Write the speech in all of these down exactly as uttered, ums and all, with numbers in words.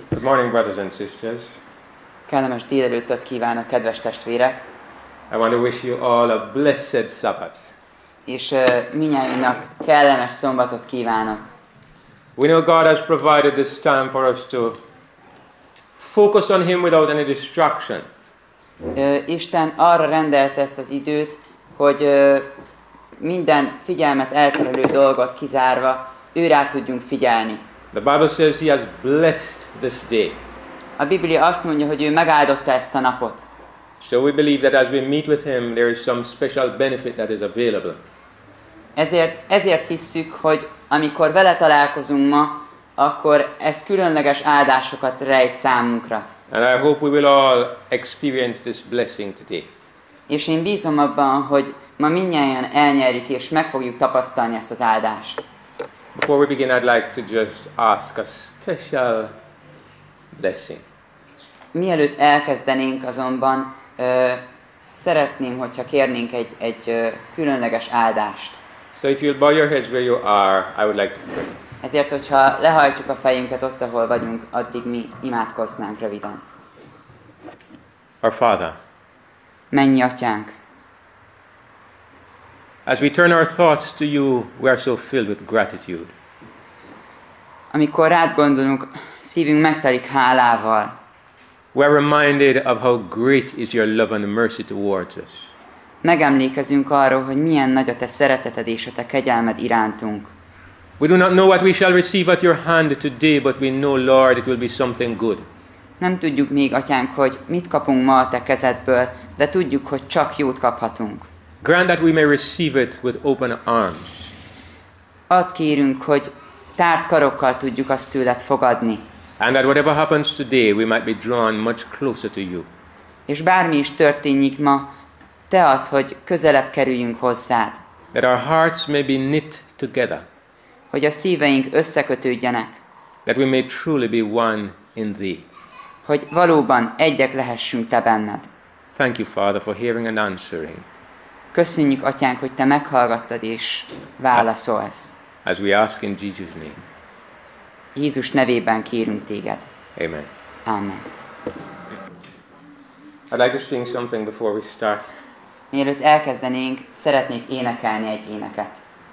Good morning, brothers and sisters. Kellemes délelőttöt kívánok, kedves testvérek! I want to wish you all a blessed Sabbath. És uh, minnyájunknak kellemes szombatot kívánok. We know God has provided this time for us to focus on Him without any distraction. Uh, Isten arra rendelte ezt az időt, hogy uh, minden figyelmet elterelő dolgot kizárva, ő rá tudjunk figyelni. The Bible says He has blessed this day. A Biblia azt mondja, hogy ő megáldotta ezt a napot. So we believe that as we meet with Him, there is some special benefit that is available. Ezért, ezért hisszük, hogy amikor vele találkozunk ma, akkor ez különleges áldásokat rejt számunkra. And I hope we will all experience this blessing today. És én bízom abban, hogy ma mindnyájan elnyerjük és meg fogjuk tapasztalni ezt az áldást. Before we begin, I'd like to just ask a special blessing. Mielőtt elkezdenénk azonban, ö, szeretném, hogyha kérnénk egy, egy ö, különleges áldást. So if you'll bow your heads where you are, I would like to pray. Ezért, hogyha lehajtjuk a fejünket ott, ahol vagyunk, addig mi imádkoznánk röviden. Our Father, Mennyi Atyánk! as we turn our thoughts to you, we are so filled with gratitude. Amikor rád gondolunk, szívünk megtelik hálával. We are reminded of how great is your love and mercy towards us. Megemlékezünk arról, hogy milyen nagy a te szereteted és a te kegyelmed irántunk. We do not know what we shall receive at your hand today, but we know, Lord, it will be something good. Nem tudjuk még, Atyánk, hogy mit kapunk ma a te kezedből, de tudjuk, hogy csak jót kaphatunk. Grant that we may receive it with open arms. Add kérünk, hogy tárt karokkal tudjuk azt tőled fogadni. And that whatever happens today, we might be drawn much closer to you. És bármi is történjék ma, te add, hogy közelebb kerüljünk hozzád. That our hearts may be knit together. Hogy a szíveink összekötődjenek. That we may truly be one in thee. Hogy valóban egyek lehessünk te benned. Thank you, Father, for hearing and answering. Köszönjük, Atyánk, hogy te meghallgattad és válaszolsz. As we ask in Jesus' name. Jézus nevében kérünk téged. Amen. Amen. I'd like to sing something before we start. Mielőtt elkezdenénk, szeretnék énekelni egy éneket.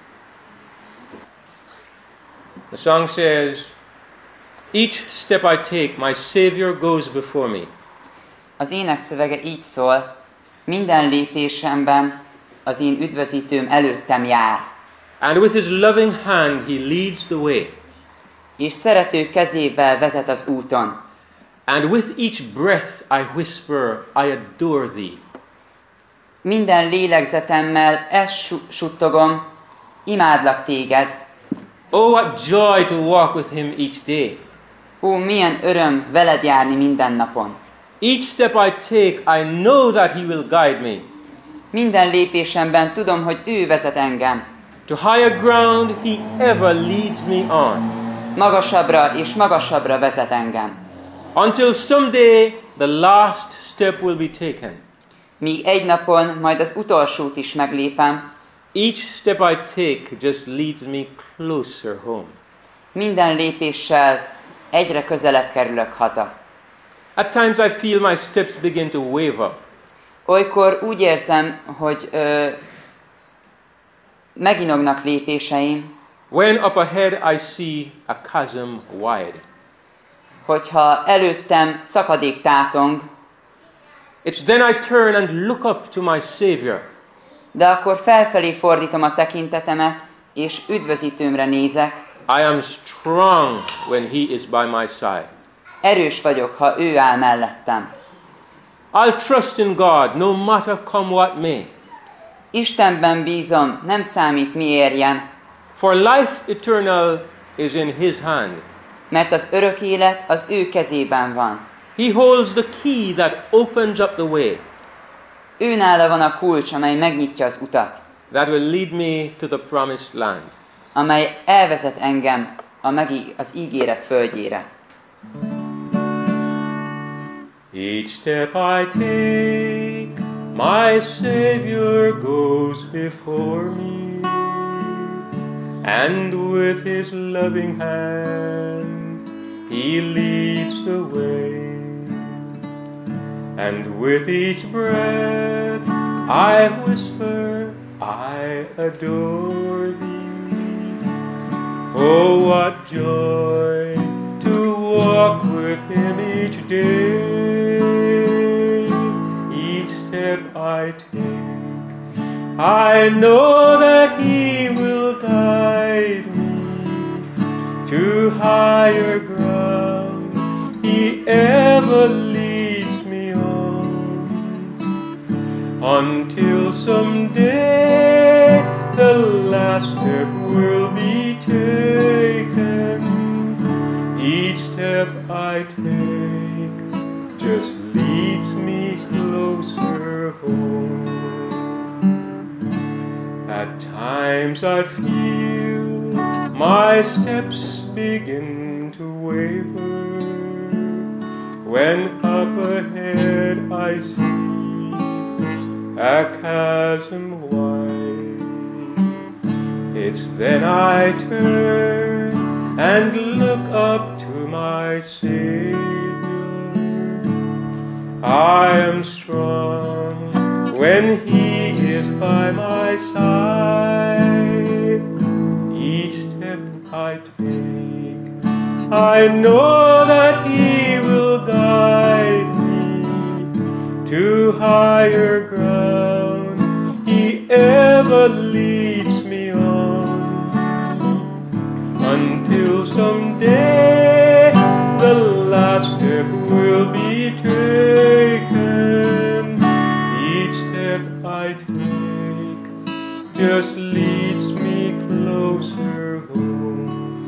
The song says, each step I take, my Savior goes before me. Az ének szövege így szól, minden lépésemben az én üdvözítőm előttem jár. And with his loving hand he leads the way. És szerető kezével vezet az úton. And with each breath I whisper, I adore thee. Minden lélegzetemmel ezt su- suttogom, imádlak téged. Oh, what joy to walk with him each day. Ó, milyen öröm veled járni minden napon. Each step I take, I know that he will guide me. Minden lépésemben tudom, hogy ő vezet engem. To higher ground he ever leads me on. Magasabbra és magasabbra vezet engem. Until someday the last step will be taken. Míg egy napon majd az utolsót is meglépem. Each step I take just leads me closer home. Minden lépéssel egyre közelebb kerülök haza. At times I feel my steps begin to waver. Olykor úgy érzem, hogy ö, meginognak lépéseim, When up ahead I see a chasm wide. hogyha előttem szakadék tátong, It's then I turn and look up to my Savior. de akkor felfelé fordítom a tekintetemet, és üdvözítőmre nézek. I am strong when he is by my side. Erős vagyok, ha ő áll mellettem. I'll trust in God no matter come what may. Istenben bízom, nem számít mi érjen, For life eternal is in his hand. mert az örök élet az ő kezében van. He holds the key that opens up the way. Őnála van a kulcs, amely megnyitja az utat, That will lead me to the promised land. amely elvezet engem a megi, az ígéret földjére. Each step I take, my Savior goes before me, and with his loving hand he leads slips away, and with each breath I whisper, I adore thee. Oh, what joy to walk with him each day. Each step I take, I know that he will guide me to higher ground. He ever leads me on, until someday the last step will be taken. Each step I take just leads me closer home. At times I feel my steps begin to waver, when up ahead I see a chasm wide. It's then I turn and look up to my Savior. I am strong when he is by my side. Each step I take, I know that he will guide me to higher ground. He ever leads me on, until someday the last step will be taken. Each step I take just leads me closer home.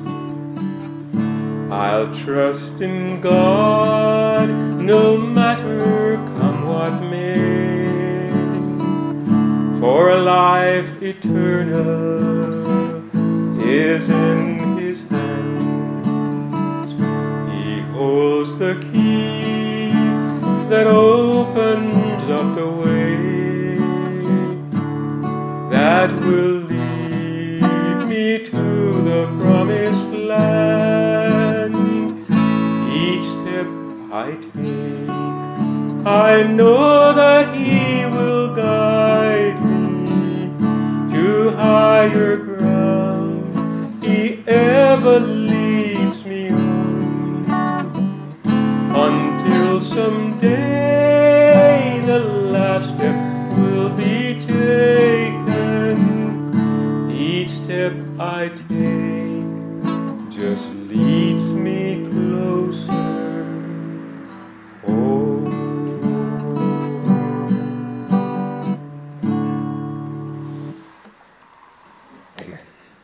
I'll trust in God no matter come what may, for life eternal is in his hands. He holds the key that opens up the way that will lead me to the promised land. Each step I take, I know that he will guide me to higher ground. He ever leads me on, until someday the last step will be taken. Each step I take just leads me closer home. Amen.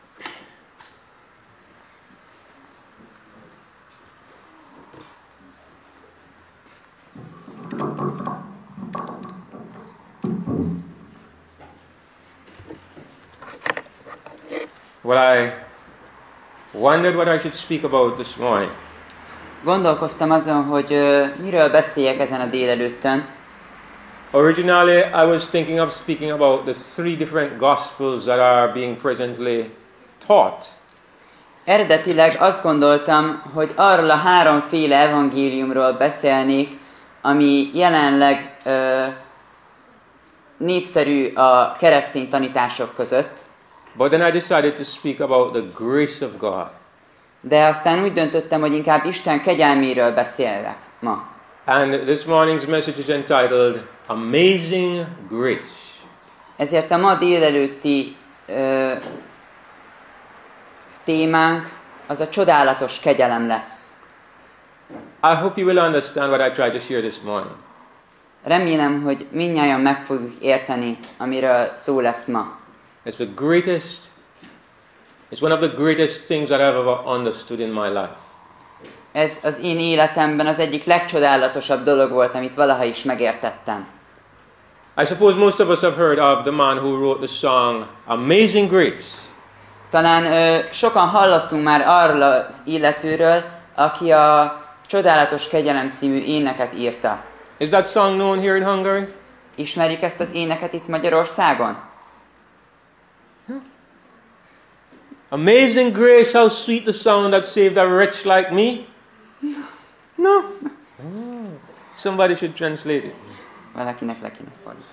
Well, I wondered what I should speak about this morning. Gondolkoztam azon, hogy uh, miről beszéljek ezen a délelőttön. Originally, I was thinking of speaking about the three different gospels that are being presently taught. Eredetileg azt gondoltam, hogy arról a háromféle evangéliumról beszélnék, ami jelenleg uh, népszerű a keresztény tanítások között. But then I decided to speak about the grace of God. De aztán úgy döntöttem, hogy inkább Isten kegyelméről beszélek ma. And this morning's message is entitled Amazing Grace. Ezért a ma délelőtti uh, témánk az a csodálatos kegyelem lesz. I hope you will understand what I tried to share this morning. Remélem, hogy mindnyájan meg fogjuk érteni, amiről szó lesz ma. It's the greatest, it's one of the greatest things that I've ever understood in my life. Ez az én életemben az egyik legcsodálatosabb dolog volt, amit valaha is megértettem. I suppose most of us have heard of the man who wrote the song Amazing Grace. Talán ö, sokan hallottunk már arról az illetőről, aki a Csodálatos Kegyelem című éneket írta. Is that song known here in Hungary? Ismerik ezt az éneket itt Magyarországon? Amazing grace, how sweet the sound that saved a wretch like me. No. Somebody should translate it. Valakinek le kéne fordítani.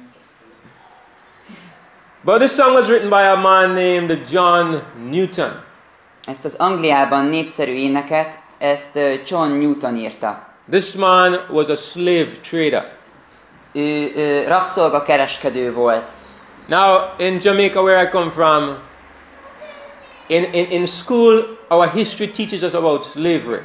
But this song was written by a man named John Newton. Ezt az Angliában népszerű éneket, ezt John Newton írta. This man was a slave trader. Ő, ő rabszolgakereskedő volt. Now, in Jamaica, where I come from, in, in, in school, our history teaches us about slavery.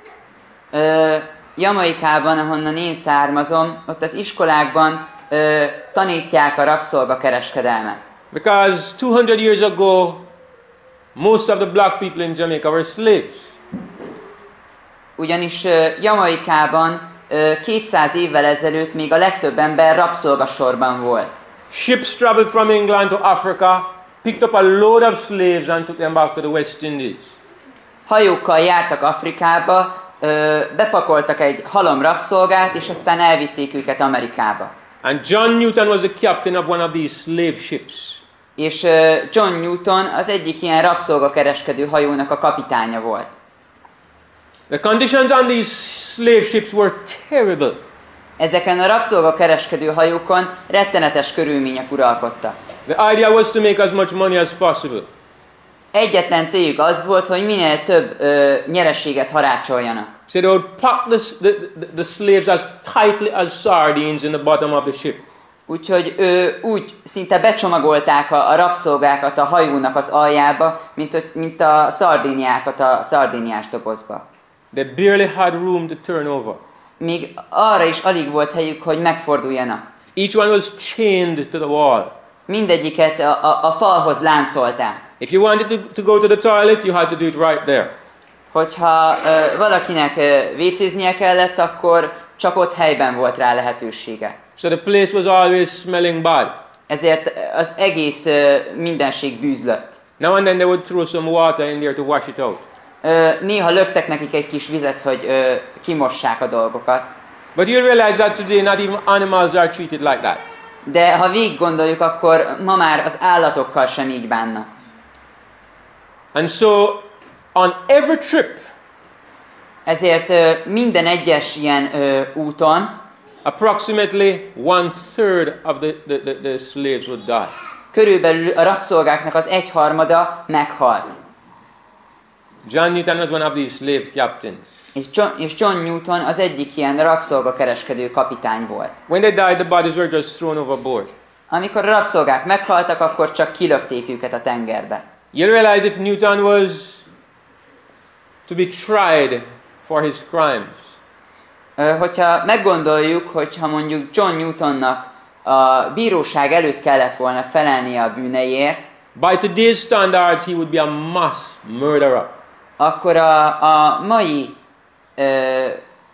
Ö, Jamaikában, ahonnan én származom, ott az iskolákban ö, tanítják a rabszolgakereskedelmet. Because two hundred years ago, most of the black people in Jamaica were slaves. Ugyanis ö, Jamaikában ö, kétszáz évvel ezelőtt még a legtöbb ember rabszolgasorban volt. Ships traveled from England to Africa, picked up a load of slaves and took them back to the West Indies. Hajókkal jártak Afrikába, ö, bepakoltak egy halom rabszolgát, és aztán elvitték őket Amerikába. And John Newton was the captain of one of these slave ships. És ö, John Newton az egyik ilyen rabszolgakereskedő hajónak a kapitánya volt. The conditions on these slave ships were terrible. Ezeken a rabszolgakereskedő hajókon rettenetes körülmények uralkodtak. The idea was to make as much money as possible. Egyetlen céljuk az volt, hogy minél több ö, nyereséget harácsoljanak. So they would pack the, the, the slaves as tightly as sardines in the bottom of the ship. Úgyhogy ö, úgy szinte becsomagolták a, a rabszolgákat a hajónak az aljába, mint, mint a szardíniákat a szardíniás dobozba. They barely had room to turn over. Még arra is alig volt helyük, hogy megforduljanak. Each one was chained to the wall. Mindegyiket a, a, a falhoz láncolták. If you wanted to, to go to the toilet, you had to do it right there. Hogyha ö, valakinek ö, vécéznie kellett, akkor csak ott helyben volt rá lehetősége. So the place was always smelling bad. Ezért az egész ö, mindenség bűzlött. Now and then they would throw some water in there to wash it out. Ö, néha löktek nekik egy kis vizet, hogy ö, kimossák a dolgokat. But you realize that today not even animals are treated like that. De ha végig gondoljuk, akkor ma már az állatokkal sem így bánnak. And so on every trip, Ezért ö, minden egyes ilyen ö, úton approximately one third of the, the, the, the slaves would die. körülbelül a rabszolgáknak az egyharmada meghalt. John Newton was one of these slave captains. És John, és John Newton az egyik ilyen rabszolgakereskedő kapitány volt. When they died, the bodies were just thrown overboard. Amikor a rabszolgák meghaltak, akkor csak kilökték őket a tengerbe. You realize if Newton was to be tried for his crimes, Ö, hogyha meggondoljuk, hogyha mondjuk John Newtonnak a bíróság előtt kellett volna felelnie a bűneiért, by today's standards, he would be a mass murderer. akkor a, a mai ö,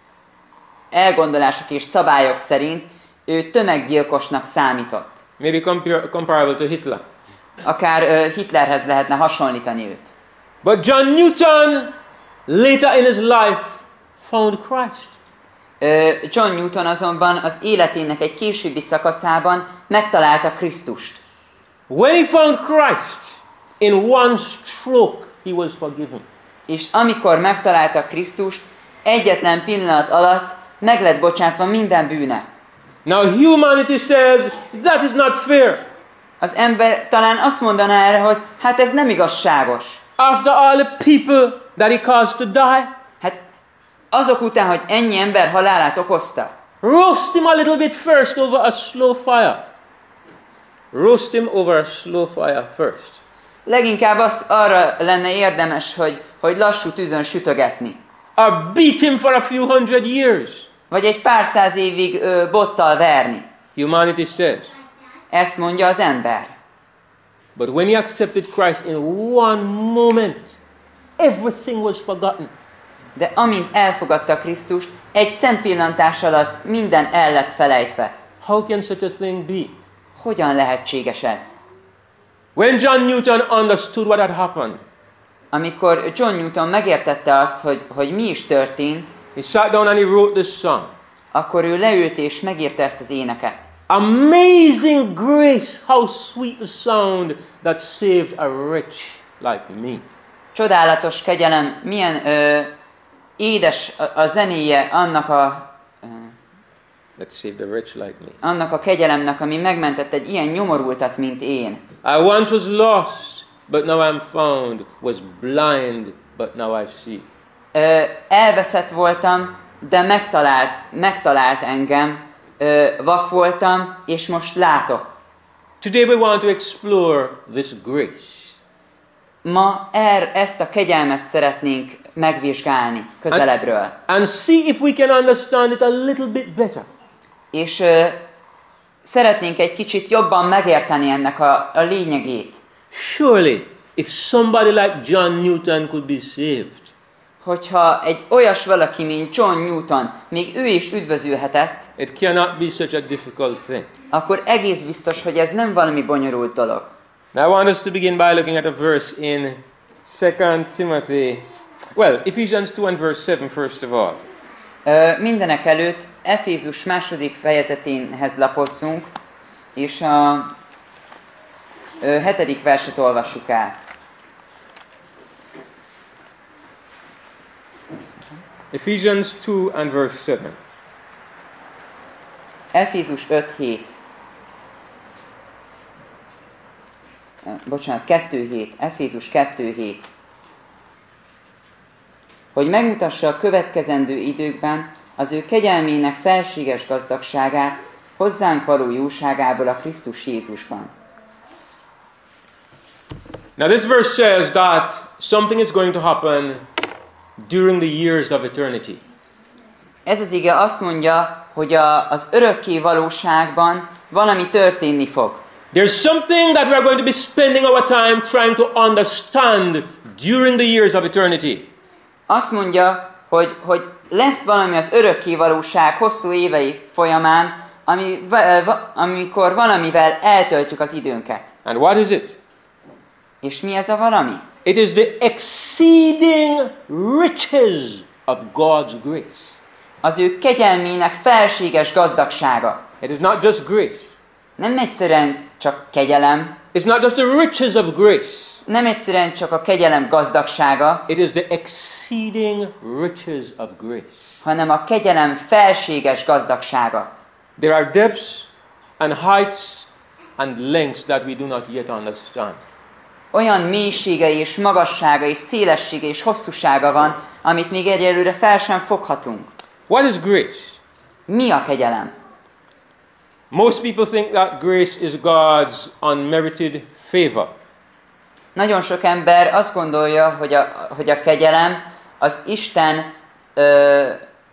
elgondolások és szabályok szerint ő tömeggyilkosnak számított. Maybe compar- comparable to Hitler. Akár ö, Hitlerhez lehetne hasonlítani őt. But John Newton, later in his life, found Christ. Ö, John Newton azonban az életének egy későbbi szakaszában megtalálta Krisztust. When he found Christ, in one stroke, he was forgiven. És amikor megtalálta Krisztust, egyetlen pillanat alatt meg lett bocsátva minden bűne. Now humanity says, that is not fair. Az ember talán azt mondaná erre, hogy hát ez nem igazságos. After all the people that he caused to die, Hát azok után, hogy ennyi ember halálát okozta, roast him a little bit first over a slow fire. Roast him over a slow fire first. leginkább az arra lenne érdemes, hogy, hogy lassú tűzön sütögetni. Or beat him for a few hundred years. Vagy egy pár száz évig ö, bottal verni. Humanity says. Ezt mondja az ember. But when he accepted Christ in one moment, everything was forgotten. De amint elfogadta Krisztust, egy szempillantás alatt minden el lett felejtve. How can such a thing be? Hogyan lehetséges ez? When John Newton understood what had happened, Amikor John Newton megértette azt, hogy, hogy mi is történt, he sat down and he wrote this song. akkor ő leült és megírta ezt az éneket. Amazing grace, how sweet the sound that saved a wretch like me. Csodálatos kegyelem, milyen ö, édes a, a zenéje annak a uh, Let's save the rich like me. annak a kegyelemnek, ami megmentett egy ilyen nyomorultat, mint én. I once was lost, but now I'm found. Was blind, but now I see. Ö, elveszett voltam, de megtalált, megtalált engem. Ö, vak voltam, és most látok. Today we want to explore this grace. Ma er, ezt a kegyelmet szeretnénk megvizsgálni közelebbről. And see if we can understand it a little bit better. És ö, szeretnénk egy kicsit jobban megérteni ennek a, a lényegét. Surely, if somebody like John Newton could be saved, Hogyha egy olyas valaki, mint John Newton, még ő is üdvözülhetett, it cannot be such a difficult thing. akkor egész biztos, hogy ez nem valami bonyolult dolog. Now I want us to begin by looking at a verse in Second Timothy. Well, Ephesians two and verse seven first of all. Ö, mindenek előtt Efézus második fejezeténhez lapozzunk, és a ö, hetedik verset olvassuk el. Ephesians two and verse seven. Efézus öt hét. Bocsánat, kettő hét. Efézus kettő hét. Hogy megmutassa a következendő időkben az ő kegyelmének felséges gazdagságát, hozzánk való jóságából a Krisztus Jézusban. Now this verse says that something is going to happen during the years of eternity. Ez az ige azt mondja, hogy a, az örökké valóságban valami történni fog. There's something that we're going to be spending our time trying to understand during the years of eternity. Azt mondja, hogy, hogy lesz valami az örökké valóság hosszú évei folyamán, ami, amikor valamivel eltöltjük az időnket. And what is it? És mi ez a valami? It is the exceeding riches of God's grace. Az ő kegyelmének felséges gazdagsága. It is not just grace. Nem egyszerűen csak kegyelem. It's not just the riches of grace. Nem egyszerűen csak a kegyelem gazdagsága. It is the exceeding riches of grace. Hanem a kegyelem felséges gazdagsága. There are depths and heights and lengths that we do not yet understand. Olyan mélysége és magassága és szélessége és hosszúsága van, amit még egyelőre fel sem foghatunk. What is grace? Mi a kegyelem? Most people think that grace is God's unmerited favor. Nagyon sok ember azt gondolja, hogy a, hogy a kegyelem az Isten ö,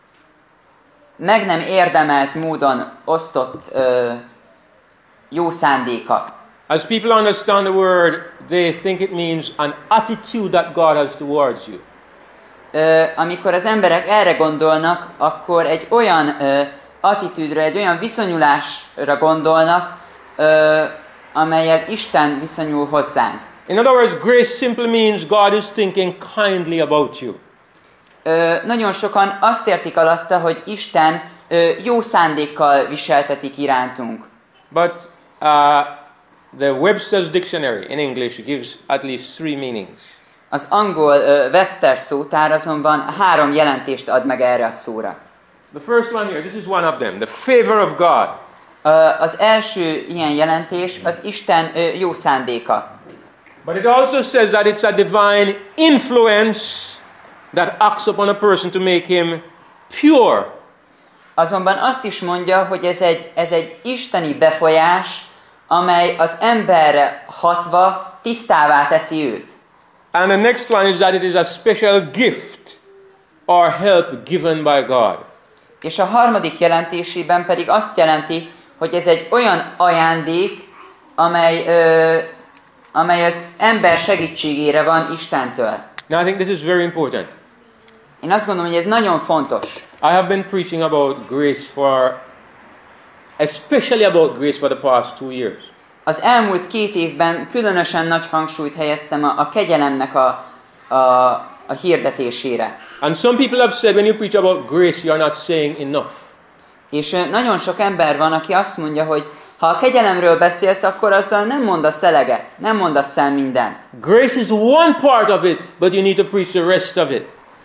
meg nem érdemelt módon osztott ö, jó szándéka. As people understand the word, they think it means an attitude that God has towards you. Ö, amikor az emberek erre gondolnak, akkor egy olyan ö, attitűdre, egy olyan viszonyulásra gondolnak, ö, amellyel Isten viszonyul hozzánk. In other words, grace simply means God is thinking kindly about you. Ö, nagyon sokan azt értik alatta, hogy Isten ö, jó szándékkal viseltetik irántunk. But uh, the Webster's Dictionary in English gives at least three meanings. Az angol ö, Webster szótár azonban három jelentést ad meg erre a szóra. The first one here, this is one of them, the favor of God. Ö, az első ilyen jelentés az Isten ö, jó szándéka. But it also says that it's a divine influence that acts upon a person to make him pure. Azonban azt is mondja, hogy ez egy, ez egy isteni befolyás, amely az emberre hatva tisztává teszi őt. And the next one is that it is a special gift or help given by God. És a harmadik jelentésében pedig azt jelenti, hogy ez egy olyan ajándék, amely, ö, amely az ember segítségére van Istentől. Now I think this is very important. Én azt gondolom, hogy ez nagyon fontos. I have been preaching about grace for, especially about grace for the past two years. Az elmúlt két évben különösen nagy hangsúlyt helyeztem a, a kegyelemnek a, a, a hirdetésére. And some people have said when you preach about grace, you are not saying enough. És ö, nagyon sok ember van, aki azt mondja, hogy ha a kegyelemről beszélsz, akkor azzal nem mondasz eleget, nem mondasz el mindent. Grace is one part of it, but you need to preach the rest of it.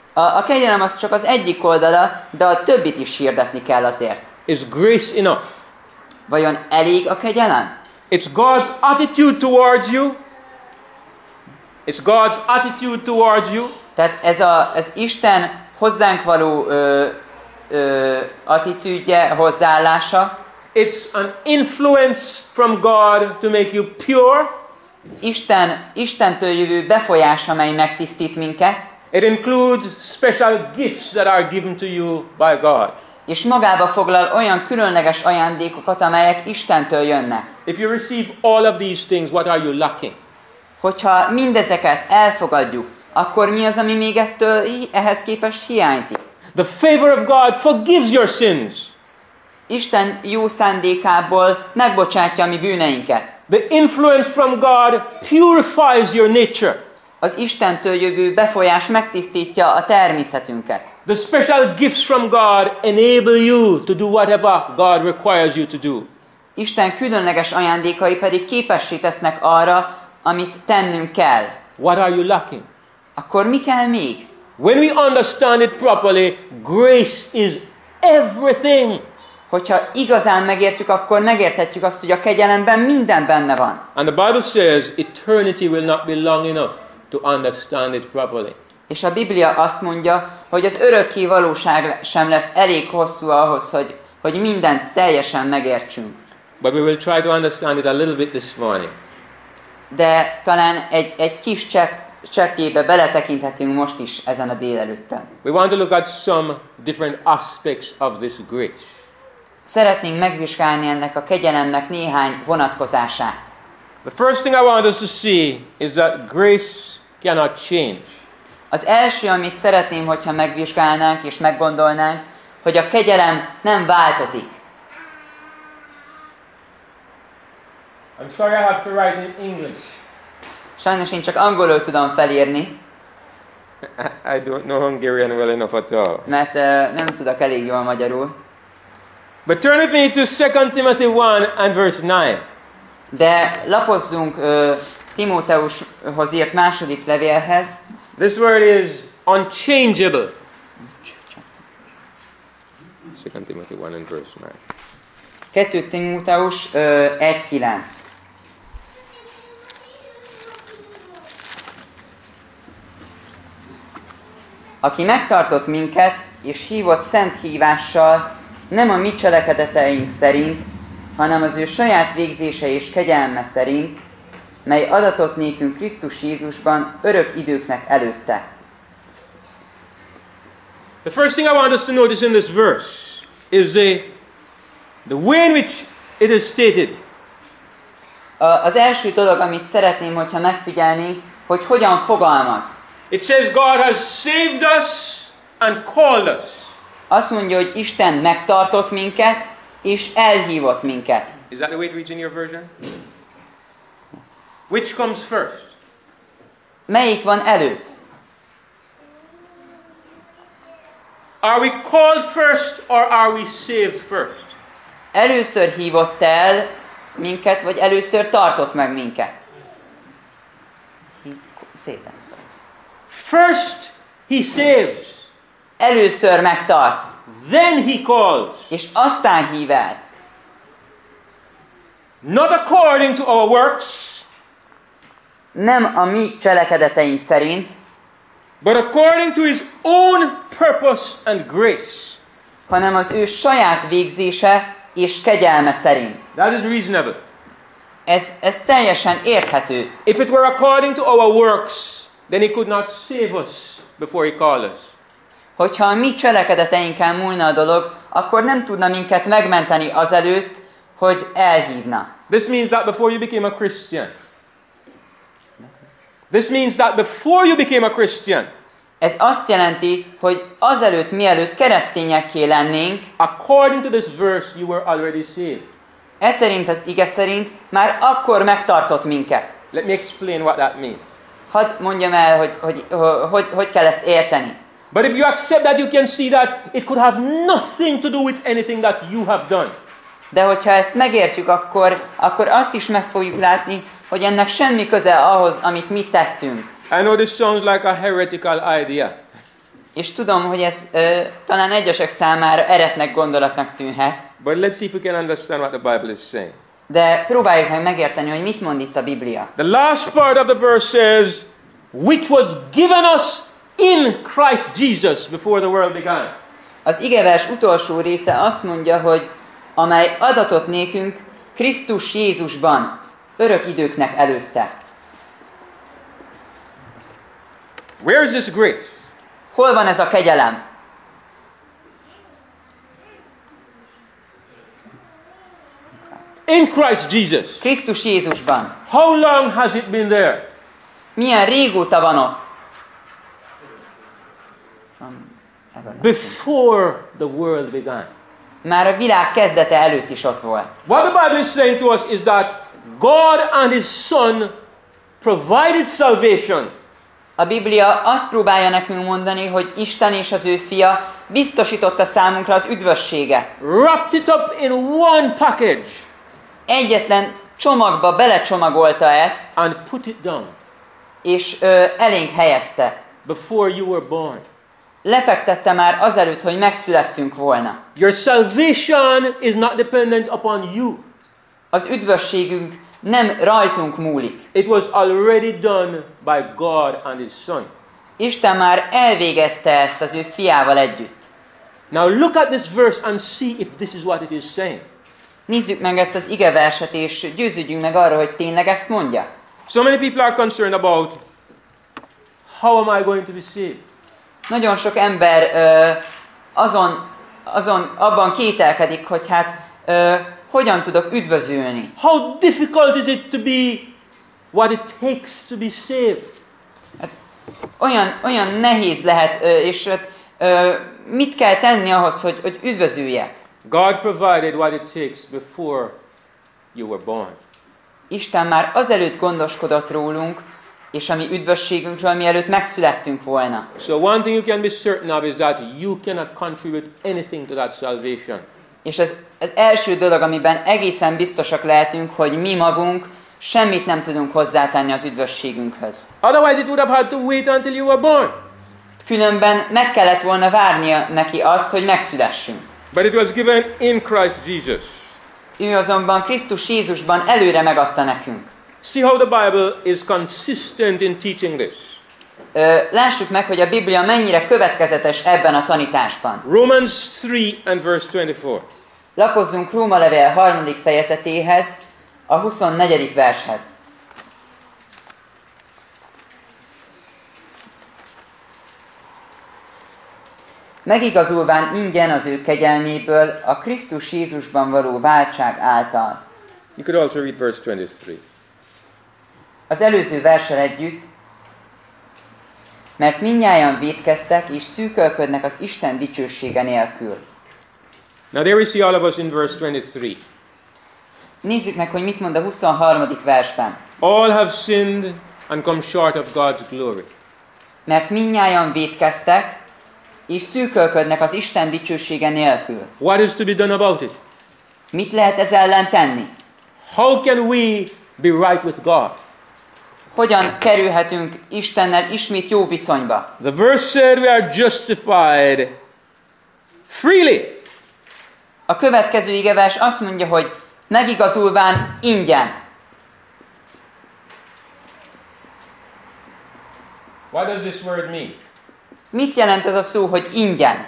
A, a kegyelem az csak az egyik oldala, de a többit is hirdetni kell azért. Is grace enough? Vajon elég a kegyelem? It's God's attitude towards you. It's God's attitude towards you. Tehát ez, a, ez Isten hozzánk való ö, ö, attitűdje, hozzáállása. It's an influence from God to make you pure. Isten, Istentől jövő befolyás, amely megtisztít minket. It includes special gifts that are given to you by God. És magába foglal olyan különleges ajándékokat, amelyek Istentől jönnek. If you receive all of these things, what are you lacking? Hogyha mindezeket elfogadjuk, akkor mi az, ami még ettől, ehhez képest hiányzik? The favor of God forgives your sins. Isten jó szándékából megbocsátja a mi bűneinket. The influence from God purifies your nature. Az Istentől jövő befolyás megtisztítja a természetünket. The special gifts from God enable you to do whatever God requires you to do. Isten különleges ajándékai pedig képessé tesznek arra, amit tennünk kell. What are you lacking? Akkor mi kell még? When we understand it properly, grace is everything. Hogyha igazán megértjük, akkor megérthetjük azt, hogy a kegyelemben minden benne van. And the Bible says eternity will not be long enough to understand it properly. És a Biblia azt mondja, hogy az örökké valóság sem lesz elég hosszú ahhoz, hogy, hogy mindent teljesen megértsünk. But we will try to understand it a little bit this morning. De talán egy, egy kis csepp, cseppjébe beletekinthetünk most is ezen a délelőtten. We want to look at some different aspects of this grace. Szeretnénk megvizsgálni ennek a kegyelemnek néhány vonatkozását. The first thing I want us to see is that grace cannot change. Az első, amit szeretném, hogyha megvizsgálnánk és meggondolnánk, hogy a kegyelem nem változik. I'm sorry I have to write in English. Sajnos én csak angolul tudom felírni, I don't know Hungarian well enough at all. mert uh, nem tudok elég jól magyarul. But turn with me to Second Timothy one and verse nine. De lapozzunk uh, Timóteushoz írt második levélhez. This word is unchangeable. Second Timothy one and verse nine. kettő Timóteus uh, egy kilenc. Aki megtartott minket, és hívott szent hívással, nem a mi cselekedeteink szerint, hanem az ő saját végzése és kegyelme szerint, mely adatot nékünk Krisztus Jézusban örök időknek előtte. The first thing I want us to notice in this verse is the, the way in which it is stated. Az első dolog, amit szeretném, hogyha megfigyelnénk, hogy hogyan fogalmaz. It says God has saved us and called us. Azt mondja, hogy Isten megtartott minket, és elhívott minket. Is that the way it reads in your version? Which comes first? Melyik van előbb? Are we called first or are we saved first? Először hívott el minket, vagy először tartott meg minket? Szép lesz. First he saves. Először megtart. Then he calls. És aztán hív el. Not according to our works. Nem a mi cselekedeteink szerint, but according to his own purpose and grace. hanem az ő saját végzése és kegyelme szerint. That is reasonable. Ez, ez teljesen érthető. If it were according to our works, then he could not save us before he called us. Hogyha a mi cselekedeteinkkel múlna a dolog, akkor nem tudna minket megmenteni azelőtt, hogy elhívna. This means that before you became a Christian. This means that before you became a Christian. Ez azt jelenti, hogy azelőtt, mielőtt keresztényekké lennénk, according to this verse, you were already saved. Ez szerint, az ige szerint már akkor megtartott minket. Let me explain what that means. Hadd mondjam el, hogy hogy, hogy hogy kell ezt érteni. But if you accept that, you can see that it could have nothing to do with anything that you have done. De hogyha ezt megértjük, akkor, akkor azt is meg fogjuk látni, hogy ennek semmi köze ahhoz, amit mi tettünk. I know this sounds like a heretical idea. És tudom, hogy ez ö, talán egyesek számára eretnek gondolatnak tűnhet, But let's see if we can understand what the Bible is saying. de próbáljuk meg megérteni, hogy mit mond itt a Biblia. The last part of the verse says, which was given us in Christ Jesus before the world began. Az igevers utolsó része azt mondja, hogy amely adatot nékünk Krisztus Jézusban, örök időknek előtte. Where is this grace? Hol van ez a kegyelem? In Christ Jesus. Krisztus Jézusban. How long has it been there? Milyen régóta van ott? Before the world began. Már a világ kezdete előtt is ott volt. What the Bible is saying to us is that God and His Son provided salvation. A Biblia azt próbálja nekünk mondani, hogy Isten és az ő fia biztosította számunkra az üdvösséget. Wrapped it up in one package. Egyetlen csomagba belecsomagolta ezt, And put it down. és ö, elénk helyezte. Before you were born. Lefektette már azelőtt, hogy megszülettünk volna. Your salvation is not dependent upon you. Az üdvösségünk nem rajtunk múlik. It was already done by God and His Son. Isten már elvégezte ezt az ő fiával együtt. Now look at this verse and see if this is what it is saying. Nézzük meg ezt az igeverset, és győződjünk meg arra, hogy tényleg ezt mondja. So many people are concerned about how am I going to be saved? Nagyon sok ember ö, azon, azon, abban kételkedik, hogy hát ö, hogyan tudok üdvözülni. How difficult is it to be what it takes to be saved? Hát, olyan, olyan nehéz lehet, ö, és hát, ö, mit kell tenni ahhoz, hogy, hogy üdvözüljek? God provided what it takes before you were born. Isten már azelőtt gondoskodott rólunk, és a mi üdvösségünkről, mielőtt megszülettünk volna. So one thing you can be certain of is that you cannot contribute anything to that salvation. És ez az első dolog, amiben egészen biztosak lehetünk, hogy mi magunk semmit nem tudunk hozzátenni az üdvösségünkhöz. Otherwise it would have had to wait until you were born. Különben meg kellett volna várnia neki azt, hogy megszülessünk. But it was given in Christ Jesus. Ő azonban Krisztus Jézusban előre megadta nekünk. See how the Bible is consistent in teaching this. Ö, lássuk meg, hogy a Biblia mennyire következetes ebben a tanításban. Romans three and verse twenty-four. Lapozzunk Róma levél harmadik fejezetéhez, a huszonnegyedik vershez. Megigazulván ingyen az ő kegyelméből a Krisztus Jézusban való váltság által. You could also read verse twenty-three. Az előző verssel együtt, mert mindnyájan vétkeztek és szűkölködnek az Isten dicsősége nélkül. Now there we see all of us in verse twenty-three. Nézzük meg, hogy mit mond a huszonharmadik versben. All have sinned and come short of God's glory. Mert mindnyájan vétkeztek és szűkölködnek az Isten dicsősége nélkül. What is to be done about it? Mit lehet ez ellen tenni? How can we be right with God? Hogyan kerülhetünk Istennel ismét jó viszonyba? The verse said we are justified freely. A következő igevers azt mondja, hogy megigazulván ingyen. What does this word mean? Mit jelent ez a szó, hogy ingyen?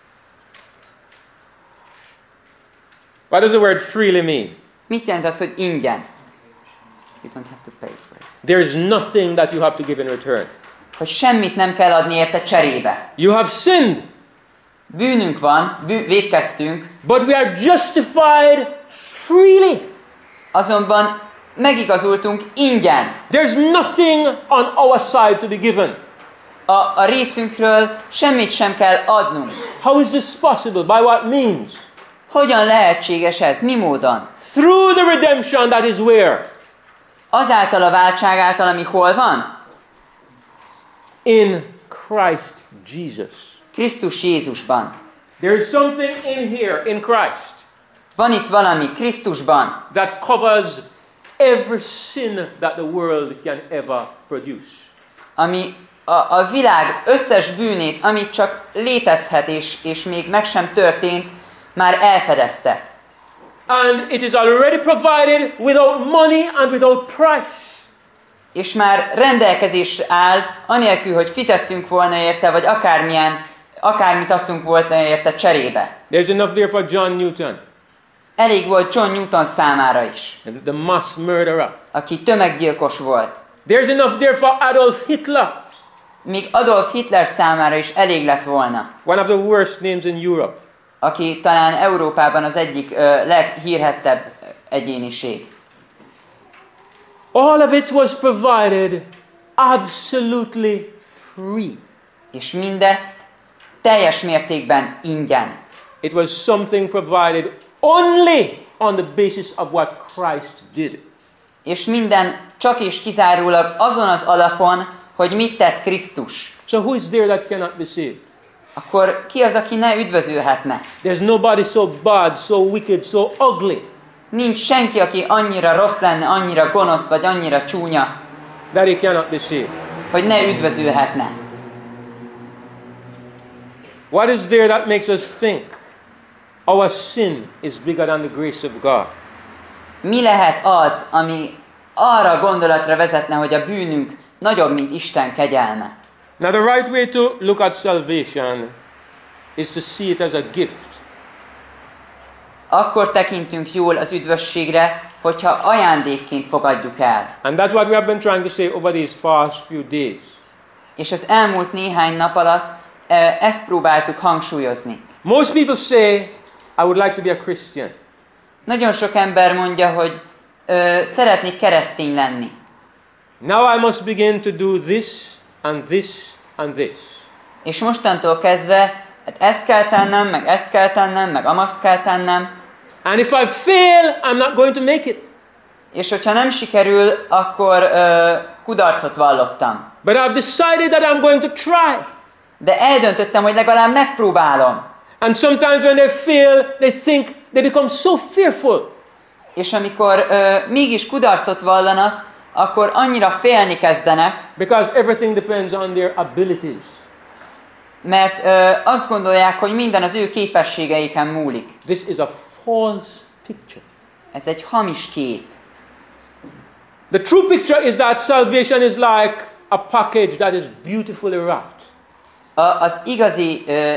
What does the word freely mean? Mit jelent az, hogy ingyen? You don't have to pay for it. There is nothing that you have to give in return. Hogy semmit nem kell adni érte cserébe. You have sinned. Bűnünk van, bű, vétkeztünk. But we are justified freely. Azonban megigazultunk ingyen. There's nothing on our side to be given. A, a részünkről semmit sem kell adnunk. How is this possible? By what means? Hogyan lehetséges ez? Mi módon? Through the redemption that is where? Azáltal a váltság által, ami hol van? In Christ Jesus. Krisztus Jézusban. There is something in here, in Christ, Van itt valami Krisztusban, that covers every sin that the world can ever produce. ami a, a világ összes bűnét, amit csak létezhet és, és még meg sem történt, már elfedezte. And it is already provided without money and without price. És már rendelkezés áll, anélkül, hogy fizettünk volna érte, vagy akármilyen, akármit adtunk volna érte cserébe. There's enough there for John Newton, Elég volt John Newton számára is, the mass murderer. aki tömeggyilkos volt. There's enough there for Adolf Hitler, Míg Adolf Hitler számára is elég lett volna, one of the worst names in Europe. aki talán Európában az egyik ö, leghírhettebb egyéniség. All of it was provided absolutely free. És mindezt teljes mértékben ingyen. It was something provided only on the basis of what Christ did. És minden csak és kizárólag azon az alapon, hogy mit tett Krisztus. So who is there that cannot be saved? Akkor ki az, aki ne üdvözülhetne? There's nobody so bad, so wicked, so ugly Nincs senki, aki annyira rossz lenne, annyira gonosz, vagy annyira csúnya, that he cannot be saved. hogy ne üdvözülhetne. What is there that makes us think our sin is bigger than the grace of God? Mi lehet az, ami arra gondolatra vezetne, hogy a bűnünk nagyobb, mint Isten kegyelme? Now the right way to look at salvation is to see it as a gift. Akkor tekintünk jól az üdvösségre, hogyha ajándékként fogadjuk el. And that's what we have been trying to say over these past few days. És az elmúlt néhány nap alatt e, ezt próbáltuk hangsúlyozni. Most people say, I would like to be a Christian. Nagyon sok ember mondja, hogy ö, szeretnék keresztény lenni. Now I must begin to do this and this and this. És mostantól kezdve, hát ezt kell tennem, meg ezt kell tennem, meg amazt kell tennem. And if I fail, I'm not going to make it. És hogyha nem sikerül, akkor ö, kudarcot vallottam. But I've decided that I'm going to try. De eldöntöttem, hogy legalább megpróbálom. And sometimes when they fail, they think they become so fearful. És amikor ö, mégis kudarcot vallanak, akkor annyira félni kezdenek, Because everything depends on their abilities. mert ö, azt gondolják, hogy minden az ő képességeiken múlik. This is a false picture. Ez egy hamis kép. The true picture is that salvation is like a package that is beautifully wrapped. A, az igazi ö,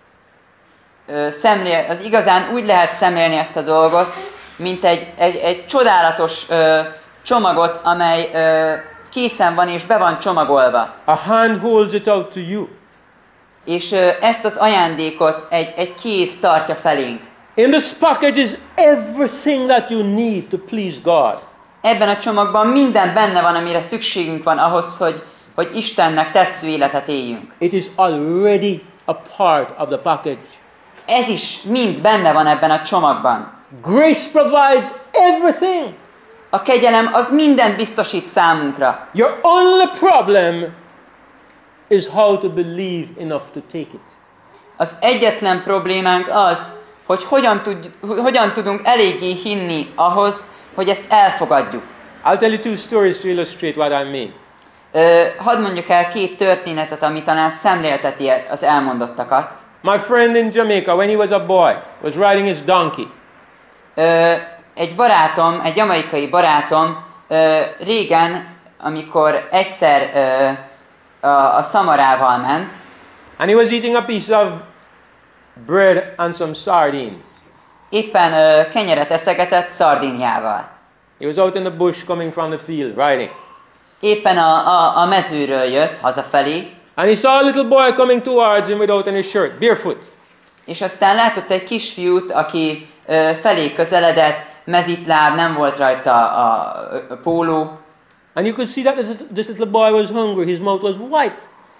ö, szemlél, az igazán úgy lehet szemlélni ezt a dolgot, mint egy, egy, egy csodálatos ö, csomagot, amely ö, készen van és be van csomagolva. A hand holds it out to you. És ö, ezt az ajándékot egy, egy kéz tartja felénk. In this package is everything that you need to please God. Ebben a csomagban minden benne van, amire szükségünk van ahhoz, hogy, hogy Istennek tetsző életet éljünk. It is already a part of the package. Ez is mind benne van ebben a csomagban. Grace provides everything. A kegyelem az mindent biztosít számunkra. Your only problem is how to believe enough to take it. Az egyetlen problémánk az, hogy hogyan, tud, hogyan tudunk eléggé hinni ahhoz, hogy ezt elfogadjuk. I'll tell you two stories to illustrate what I mean. Ö, hadd mondjuk el két történetet, ami talán szemlélteti az elmondottakat. My friend in Jamaica, when he was a boy, was riding his donkey. Ö, egy barátom, egy jamaikai barátom ö, régen, amikor egyszer ö, a, a szamarával ment, And he was eating a piece of bread and some sardines. éppen ö, kenyeret eszegetett szardíniával. He was out in the bush coming from the field, riding. Éppen a, a, a mezőről jött hazafelé, And he saw a little boy coming towards him without any shirt, barefoot. és aztán látott egy kisfiút, aki ö, felé közeledett, mezitláb, nem volt rajta a, a, a póló, And you could see that this, this little boy was hungry. His mouth was white.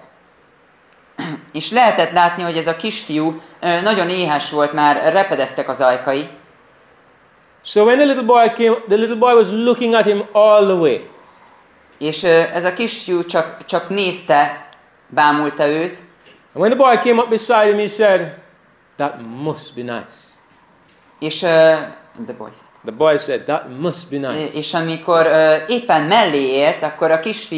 és lehetett látni, hogy ez a kisfiú ö, nagyon éhes volt, már repedeztek az ajkai. So when the little boy came, the little boy was looking at him all the way. És ö, ez a kisfiú csak, csak nézte, bámulta őt, And when the boy came up beside him, he said, "That must be nice." és, ö, the boy said. The boy said, "That must be nice." És amikor ö, éppen mellé ért, akkor a kisfiú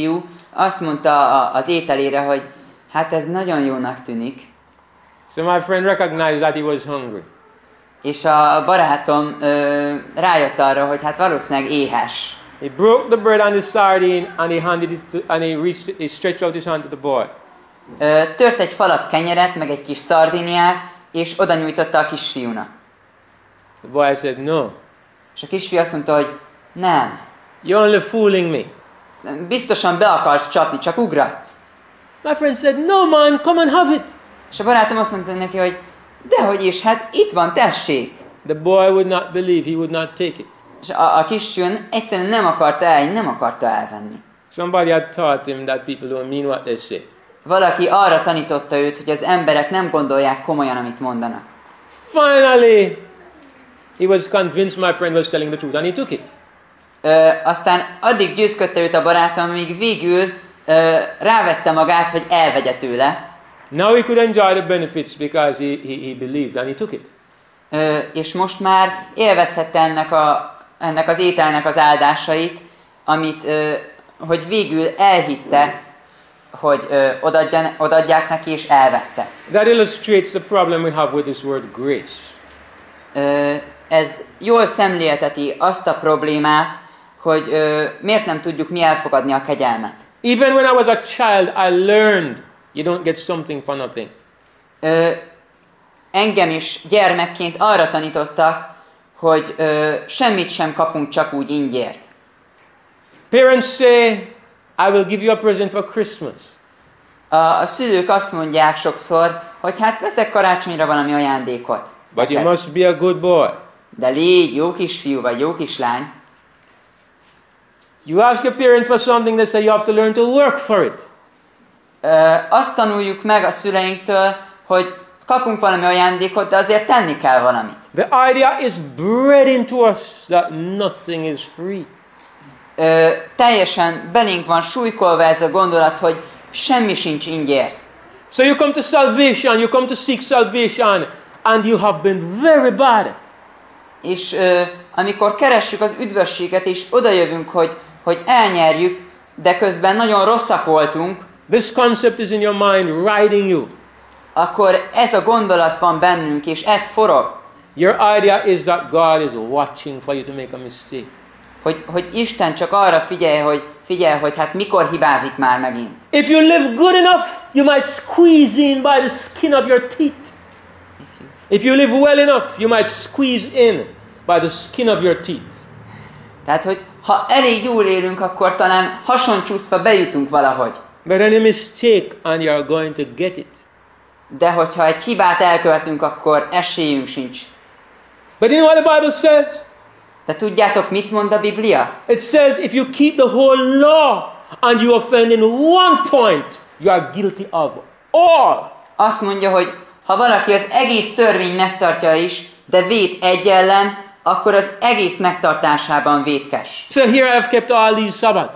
azt mondta az ételére, hogy hát ez nagyon jónak tűnik. So my friend recognized that he was hungry. És a barátom ö, rájött arra, hogy hát valószínűleg éhes. He broke the bread and the sardine and he handed it to, and he reached, he stretched out his hand to the boy. Ö, tört egy falat kenyeret, meg egy kis szardiniát, és oda nyújtotta a kisfiúnak. The boy said, no. És a kisfiú azt mondta, hogy nem. You're only fooling me. Biztosan be akarsz csapni, csak ugratsz. My friend said, no man, come and have it. És a barátom azt mondta neki, hogy dehogy is, hát itt van, tessék. The boy would not believe, he would not take it. És a, a kisfiú egyszerűen nem akarta el, nem akarta elvenni. Somebody had taught him that people don't mean what they say. Valaki arra tanította őt, hogy az emberek nem gondolják komolyan, amit mondanak. Finally, he was convinced my friend was telling the truth and he took it. Ö, aztán addig győzködte őt a barátom, amíg végül ö, rávette magát, hogy elvegye tőle. Now he could enjoy the benefits because he, he, he believed and he took it. Ö, és most már élvezhette ennek, a, ennek az ételnek az áldásait, amit, ö, hogy végül elhitte, hogy ö, odaadjan, odaadják neki, és elvette. That illustrates the problem we have with this word grace. Ö, ez jól szemlélteti azt a problémát, hogy ö, miért nem tudjuk mi elfogadni a kegyelmet. Even when I was a child, I learned you don't get something for nothing. Ö, engem is gyermekként arra tanítottak, hogy ö, semmit sem kapunk csak úgy ingyért. Parents say, I will give you a present for Christmas. A, a szülők azt mondják sokszor, hogy hát veszek karácsonyra valami ajándékot. But you Neked. must be a good boy. De légy jó kisfiú vagy jó kislány. You ask your parents for something, they say you have to learn to work for it. Ö, azt tanuljuk meg a szüleinktől, hogy kapunk valami ajándékot, de azért tenni kell valamit. The idea is bred into us that nothing is free. Ö, teljesen belénk van súlykolva ez a gondolat, hogy semmi sincs ingyért. So you come to salvation, you come to seek salvation, and you have been very bad. És ö, amikor keressük az üdvösséget, és odajövünk, hogy, hogy elnyerjük, de közben nagyon rosszak voltunk, This concept is in your mind, riding you. akkor ez a gondolat van bennünk, és ez forog, Your idea is that God is watching for you to make a mistake. hogy, hogy Isten csak arra figyel, hogy figyel, hogy hát mikor hibázik már megint. If you live good enough, you might squeeze in by the skin of your teeth. If you live well enough, you might squeeze in by the skin of your teeth. Tehát, hogy ha elég jól élünk, akkor talán hasoncsúszva bejutunk valahogy. But any mistake and you're going to get it. De hogyha egy hibát elkövetünk, akkor esélyünk sincs. But you know what the Bible says? De tudjátok, mit mond a Biblia? It says if you keep the whole law and you offend in one point, you are guilty of all. Azt mondja, hogy ha valaki az egész törvény megtartja is, de vét egy ellen, akkor az egész megtartásában vétkes. So here I have kept all these Sabbaths.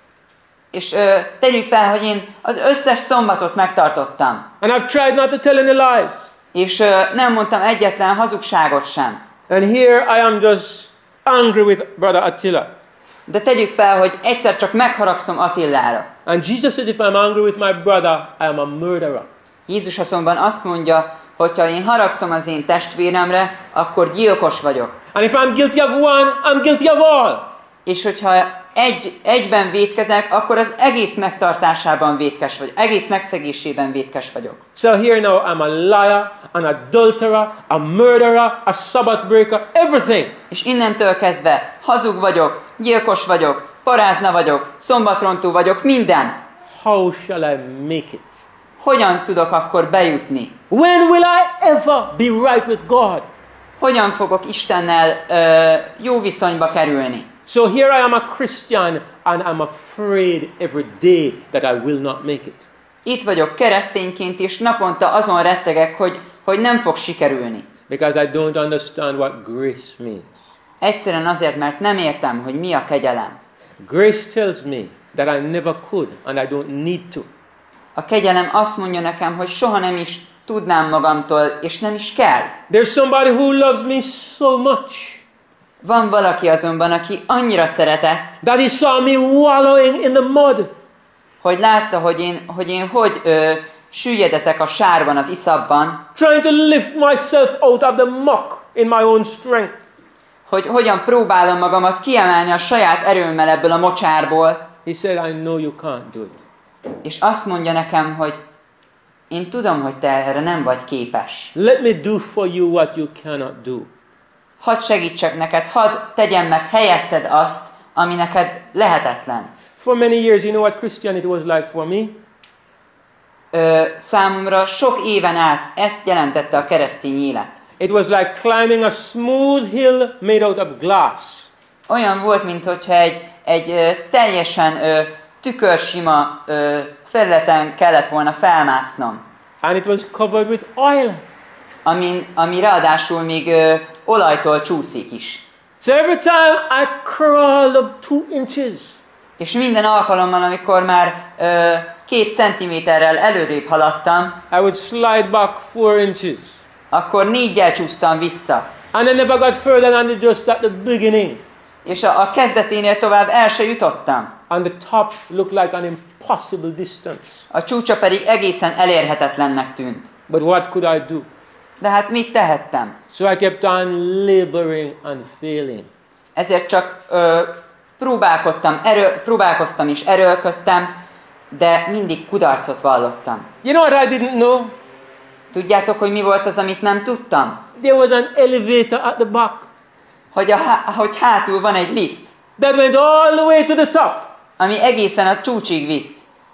És ö, tegyük fel, hogy én az összes szombatot megtartottam. And I've tried not to tell any lies. És ö, nem mondtam egyetlen hazugságot sem. And here I am just angry with Brother Attila. De tegyük fel, hogy egyszer csak megharagszom Attilára. And Jesus says if I'm angry with my brother, I am a murderer. Jézus azonban azt mondja, hogyha én haragszom az én testvéremre, akkor gyilkos vagyok. And if I'm guilty of one, I'm guilty of all. És hogyha egy, egyben vétkezek, akkor az egész megtartásában vétkes vagyok. Egész megszegésében vétkes vagyok. So here now I'm a liar, an adulterer, a murderer, a Sabbath breaker, everything. És innentől kezdve hazug vagyok, gyilkos vagyok, parázna vagyok, szombatrontó vagyok, minden. How shall I make it? Hogyan tudok akkor bejutni? When will I ever be right with God? Hogyan fogok Istennel ö, jó viszonyba kerülni? So here I am a Christian and I'm afraid every day that I will not make it. Itt vagyok keresztényként, és naponta azon rettegek, hogy, hogy nem fog sikerülni. Because I don't understand what grace means. Egyszerűen azért, mert nem értem, hogy mi a kegyelem. Grace tells me that I never could and I don't need to. A kegyelem azt mondja nekem, hogy soha nem is tudnám magamtól, és nem is kell. There's somebody who loves me so much Van valaki azonban, aki annyira szeretett, that he saw me wallowing in the mud. hogy látta, hogy én hogy, én hogy ö, süllyedezek a sárban, az iszapban, trying to lift myself out of the muck in my own strength. hogy hogyan próbálom magamat kiemelni a saját erőmmel ebből a mocsárból. He said, I know you can't do it. És azt mondja nekem, hogy én tudom, hogy te erre nem vagy képes. Let me do for you what you cannot do. Hadd segítsek neked, hadd tegyem meg helyetted azt, ami neked lehetetlen. For many years, you know what Christianity was like for me? Ö, számomra sok éven át ezt jelentette a keresztény élet. It was like climbing a smooth hill made out of glass. Olyan volt, mintha egy, egy ö, teljesen ö, tükörsima ö, felületen kellett volna felmásznom. And it was covered with oil. Ami, ami ráadásul még ö, olajtól csúszik is. So every time I crawled up two inches, És minden alkalommal, amikor már ö, két centiméterrel előrébb haladtam, I would slide back four inches. akkor négyel csúsztam vissza. And I never got further than just at the beginning. És a, a kezdeténél tovább el se jutottam. And the top looked like an impossible distance. A csúcsa pedig egészen elérhetetlennek tűnt. But what could I do? De hát mit tehettem? So I kept on laboring and failing. Ezért csak ö, próbálkoztam, erő, próbálkoztam és erőlködtem, de mindig kudarcot vallottam. You know what I didn't know? Tudjátok, hogy mi volt az, amit nem tudtam? There was an elevator at the back Hogy, a, hogy hátul van egy lift, that went all the way to the top. ami egészen a csúcsig visz.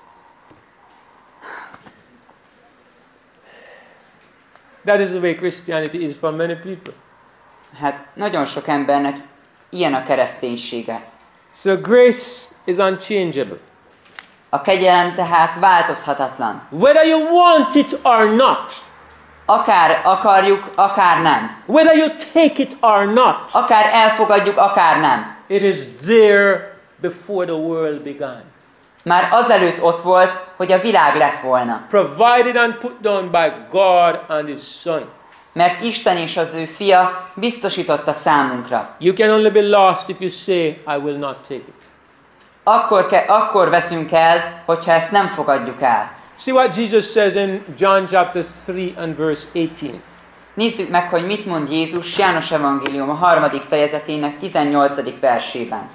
That is the way Christianity is for many people. Hát nagyon sok embernek ilyen a kereszténysége. So grace is unchangeable. A kegyelem tehát változhatatlan. Whether you want it or not. Akár akarjuk, akár nem. Whether you take it or not. Akár elfogadjuk, akár nem. It is there before the world began. Már azelőtt ott volt, hogy a világ lett volna. Provided and put down by God and His Son. Mert Isten és az ő fia biztosította számunkra. You can only be lost if you say, I will not take it. Akkor, ke- akkor veszünk el, hogyha ezt nem fogadjuk el. See what Jesus says in John chapter three and verse eighteen. Nézzük meg, hogy mit mond Jézus János evangélium a harmadik fejezetének tizennyolcadik versében.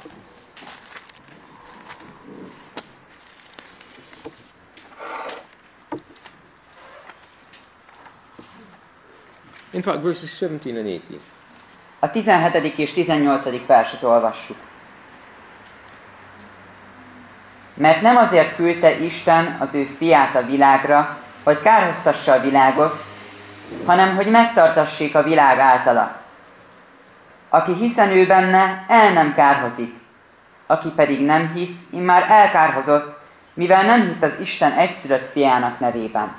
In fact, verses seventeen and eighteen. A tizenhetedik és tizennyolcadik verset olvassuk. Mert nem azért küldte Isten az ő fiát a világra, hogy kárhoztassa a világot, hanem hogy megtartassék a világ általa. Aki hiszen ő benne, el nem kárhozik. Aki pedig nem hisz, immár elkárhozott, mivel nem hitt az Isten egyszülött fiának nevében.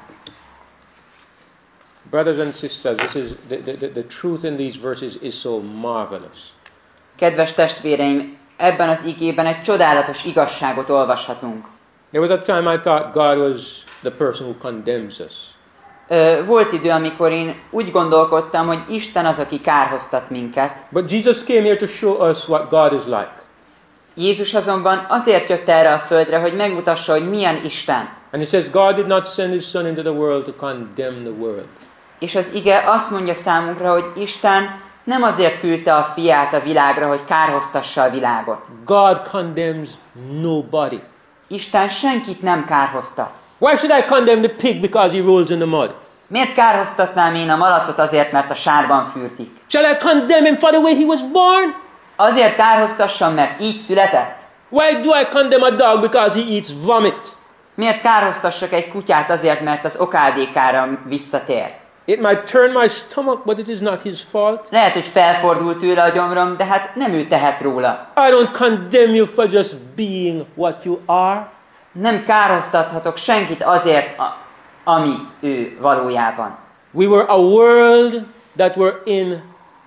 Brothers and sisters, this is the, the, the truth in these verses is so marvelous. Kedves testvéreim, ebben az igében egy csodálatos igazságot olvashatunk. There was a time I thought God was the person who condemns us. Ö, volt idő, amikor én úgy gondolkodtam, hogy Isten az, aki kárhoztat minket. But Jesus came here to show us what God is like. Jézus azonban azért jött erre a földre, hogy megmutassa, hogy milyen Isten. And he says God did not send his son into the world to condemn the world. És az ige azt mondja számunkra, hogy Isten nem azért küldte a fiát a világra, hogy kárhoztassa a világot. God condemns nobody. Isten senkit nem kárhoztat. Why should I condemn the pig because he rolls in the mud? Miért kárhoztatnám én a malacot azért, mert a sárban fürtik? Shall I condemn him for the way he was born? Azért kárhoztassam, mert így született? Why do I condemn a dog because he eats vomit? Miért kárhoztassak egy kutyát azért, mert az okádékára visszatér? It might turn my stomach, but it is not his fault. Lehet, hogy felfordult tőle a gyomrom, de hát nem ő tehet róla. I don't condemn you for just being what you are. Nem kárhoztathatok senkit azért, a, ami ő valójában. We were a world that were in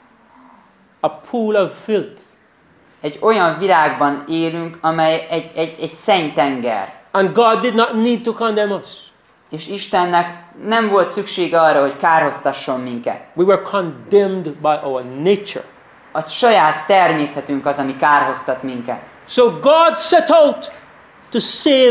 a pool of filth. Egy olyan világban élünk, amely egy, egy, egy szennytenger. And God did not need to condemn us. És Istennek nem volt szüksége arra, hogy kárhoztasson minket. We were condemned by our nature. A saját természetünk az, ami kárhoztat minket. So God set out to save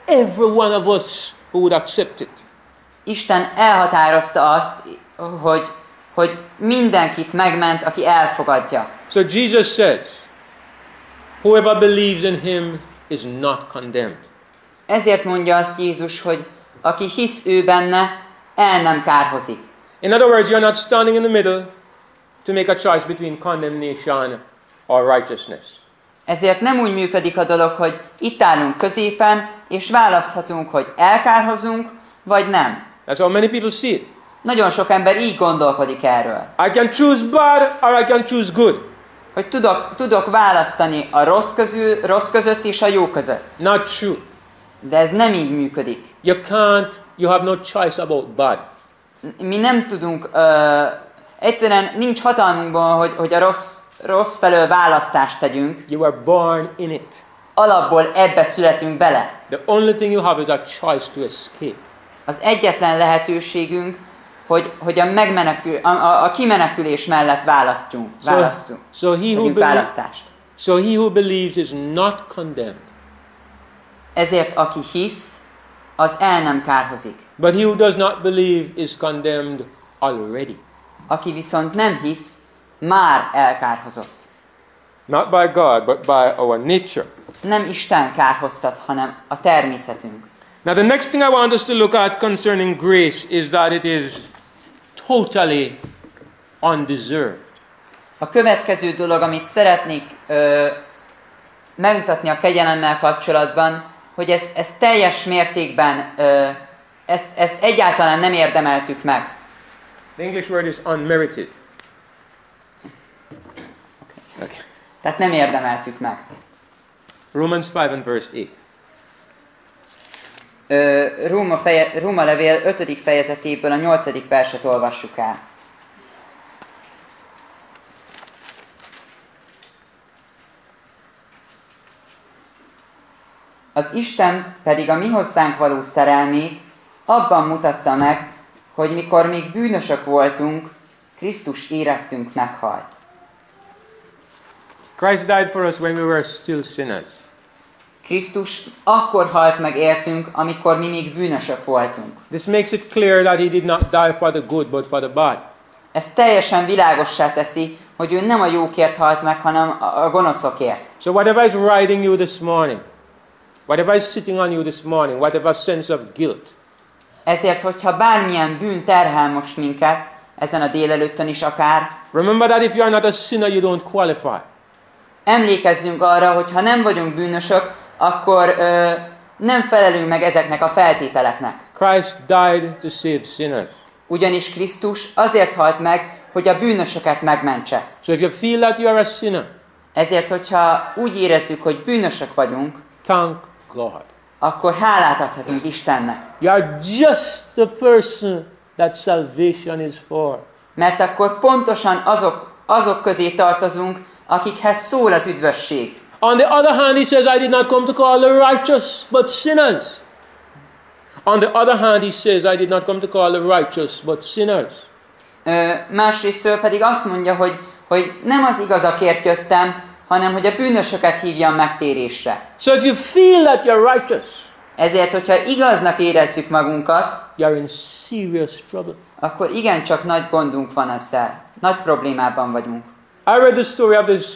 every one of us who would accept it. Isten elhatározta azt, hogy, hogy mindenkit megment, aki elfogadja. So Jesus says, whoever believes in him is not condemned. Ezért mondja azt Jézus, hogy aki hisz ő benne, el nem kárhozik. In other words, you're not standing in the middle to make a choice between condemnation or righteousness. Ezért nem úgy működik a dolog, hogy itt állunk középen, és választhatunk, hogy elkárhozunk, vagy nem. That's how many people see it. Nagyon sok ember így gondolkodik erről. I can choose bad or I can choose good. Hogy tudok, tudok választani a rossz, közül, rossz között és a jó között. Not true. De ez nem így működik. You can't, you have no choice about bad. Mi nem tudunk, uh, egyszerűen nincs hatalmunkban, hogy, hogy a rossz, rossz felől választást tegyünk. You were born in it. Alapból ebbe születünk bele. The only thing you have is a choice to escape. Az egyetlen lehetőségünk, hogy, hogy a, megmenekül, a, a, a kimenekülés mellett választjunk, választunk, so, so he who believes, választást. So he who believes is not condemned. Ezért aki hisz, az el nem kárhozik. But he who does not believe is condemned already. Aki viszont nem hisz, már elkárhozott. Not by God, but by our nature. Nem Isten kárhoztat, hanem a természetünk. Now the next thing I want us to look at concerning grace is that it is totally undeserved. A következő dolog, amit szeretnék ö, megmutatni a kegyelemmel kapcsolatban, hogy ezt, ezt teljes mértékben, ö, ezt, ezt egyáltalán nem érdemeltük meg. The English word is unmerited. Okay. Tehát nem érdemeltük meg. Romans five and verse eight. Ö, Róma, feje, Róma levél ötödik fejezetéből a nyolcadik verset olvassuk el. Az Isten pedig a mi hozzánk való szerelmét abban mutatta meg, hogy mikor még bűnösök voltunk, Krisztus érettünk meghalt. Christ died for us when we were still sinners. Krisztus akkor halt meg értünk, amikor mi még bűnösök voltunk. This makes it clear that he did not die for the good, but for the bad. Ez teljesen világossá teszi, hogy ő nem a jókért halt meg, hanem a gonoszokért. So whatever is riding you this morning, whatever is sitting on you this morning, whatever sense of guilt, ezért, hogyha bármilyen bűn terhel most minket, ezen a délelőttön is akár, remember that if you are not a sinner, you don't qualify. Emlékezzünk arra, hogy ha nem vagyunk bűnösök, akkor ö, nem felelünk meg ezeknek a feltételeknek. Christ died to save sinners. Ugyanis Krisztus azért halt meg, hogy a bűnösöket megmentse. So if you feel that you are a sinner, ezért, hogyha úgy érezzük, hogy bűnösök vagyunk, thank God. akkor hálát adhatunk Istennek. You are just the person that salvation is for. Mert akkor pontosan azok, azok közé tartozunk, akikhez szól az üdvösség. On the other hand, he says, I did not come to call the righteous, but sinners. On the other hand, he says, I did not come to call the righteous, but sinners. Ö, másrésztől pedig azt mondja, hogy, hogy nem az igazakért jöttem, hanem hogy a bűnösöket hívjam megtérésre. So if you feel that you're righteous, ezért, hogyha igaznak érezzük magunkat, you're in serious trouble. akkor igencsak nagy gondunk van ezzel. Nagy problémában vagyunk. I read the story of this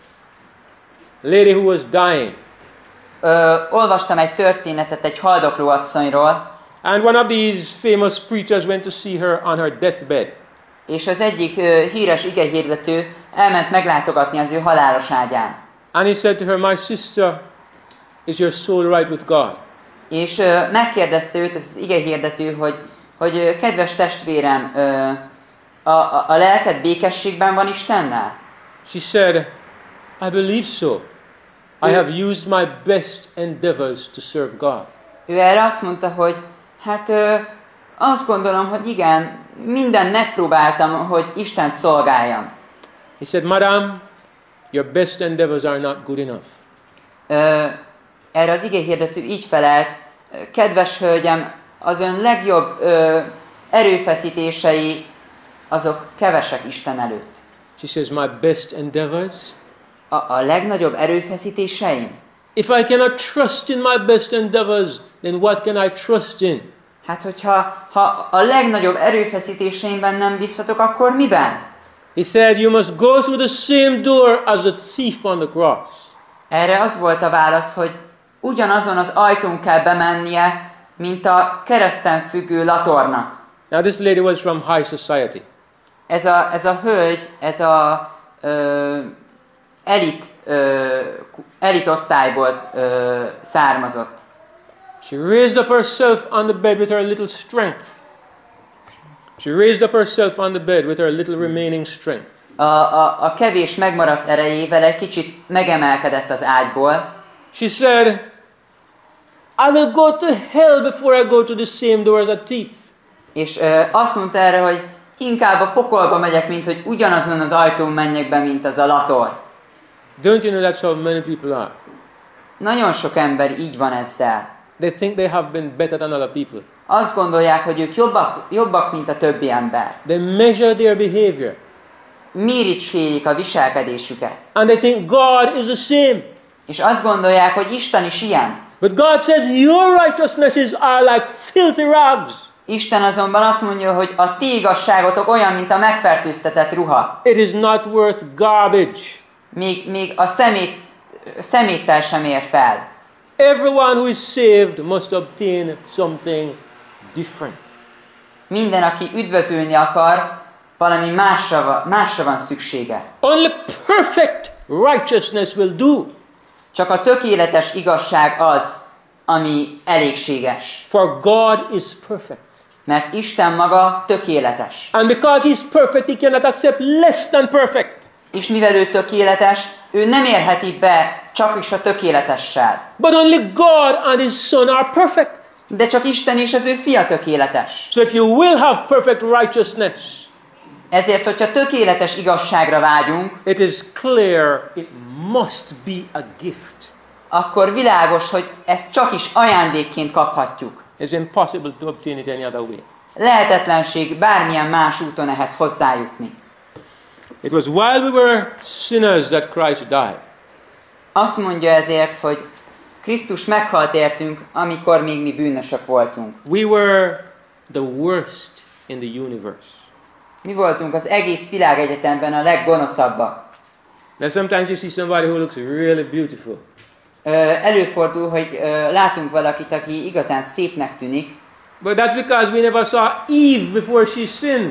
lady who was dying. Ö, olvastam egy történetet egy haldokló asszonyról, And one of these famous preachers went to see her on her deathbed. és az egyik ö, híres igehirdető elment meglátogatni az ő halálos ágyán. And he said to her, my sister, is your soul right with God? És ö, megkérdezte őt, ez az igehirdető, hogy, hogy ö, kedves testvérem, ö, a, a, a lelked békességben van Istennel? She said, I believe so. I have used my best endeavors to serve God. Ő erre azt mondta, hogy hát ö, azt gondolom, hogy igen, mindent megpróbáltam, hogy Istent szolgáljam. He said, Madam, your best endeavors are not good enough. Ö, erre az igehirdető így felelt, kedves hölgyem, az ön legjobb ö, erőfeszítései, azok kevesek Isten előtt. She says, my best endeavors? A, a legnagyobb erőfeszítéseim? If I cannot trust in my best endeavors, then what can I trust in? Hát, hogyha ha a legnagyobb erőfeszítéseimben nem bízhatok, akkor miben? He said, you must go through the same door as the thief on the cross. Erre az volt a válasz, hogy ugyanazon az ajtón kell bemennie, mint a kereszten függő latornak. Now this lady was from high society. Ez a, ez a hölgy, ez a ö, elit, ö, elitosztályból ö, származott. She raised up herself on the bed with her little strength. She raised up herself on the bed with her little remaining strength. A, a, a kevés megmaradt erejével egy kicsit megemelkedett az ágyból. She said, I will go to hell before I go to the same door as a thief. És ö, azt mondta erre, hogy inkább a pokolba megyek, mint hogy ugyanazon az ajtón menjek be, mint az a lator. Don't you know that's how many people are? Nagyon sok ember így van ezzel. They think they have been better than other people. Azt gondolják, hogy ők jobbak, jobbak, mint a többi ember. They measure their behavior. Méricskélik a viselkedésüket. And they think God is the same. És azt gondolják, hogy Isten is ilyen. But God says your righteousnesses are like filthy rags. Isten azonban azt mondja, hogy a ti igazságotok olyan, mint a megfertőztetett ruha. It is not worth garbage. Még, még a szemét, szeméttel sem ér fel. Everyone who is saved must obtain something different. Minden, aki üdvözülni akar, valami másra, másra van szüksége. Only perfect righteousness will do. Csak a tökéletes igazság az, ami elégséges. For God is perfect. Mert Isten maga tökéletes. And because He's perfect, He cannot accept less than perfect. És mivel ő tökéletes, ő nem érheti be csak is a tökéletessel. But only God and His Son are perfect. De csak Isten és az ő fia tökéletes. So if you will have perfect righteousness, ezért, hogyha tökéletes igazságra vágyunk, it is clear it must be a gift. Akkor világos, hogy ezt csak is ajándékként kaphatjuk. It's impossible to obtain it any other way. Lehetetlenség bármilyen más úton ehhez hozzájutni. It was while we were sinners that Christ died. Azt mondja ezért, hogy Krisztus meghalt értünk, amikor még mi bűnösök voltunk. We were the worst in the universe. Mi voltunk az egész világegyetemben a leggonoszabbak. Now sometimes you see somebody who looks really beautiful. Előfordul, hogy látunk valakit, aki igazán szépnek tűnik. But that's because we never saw Eve before she sinned.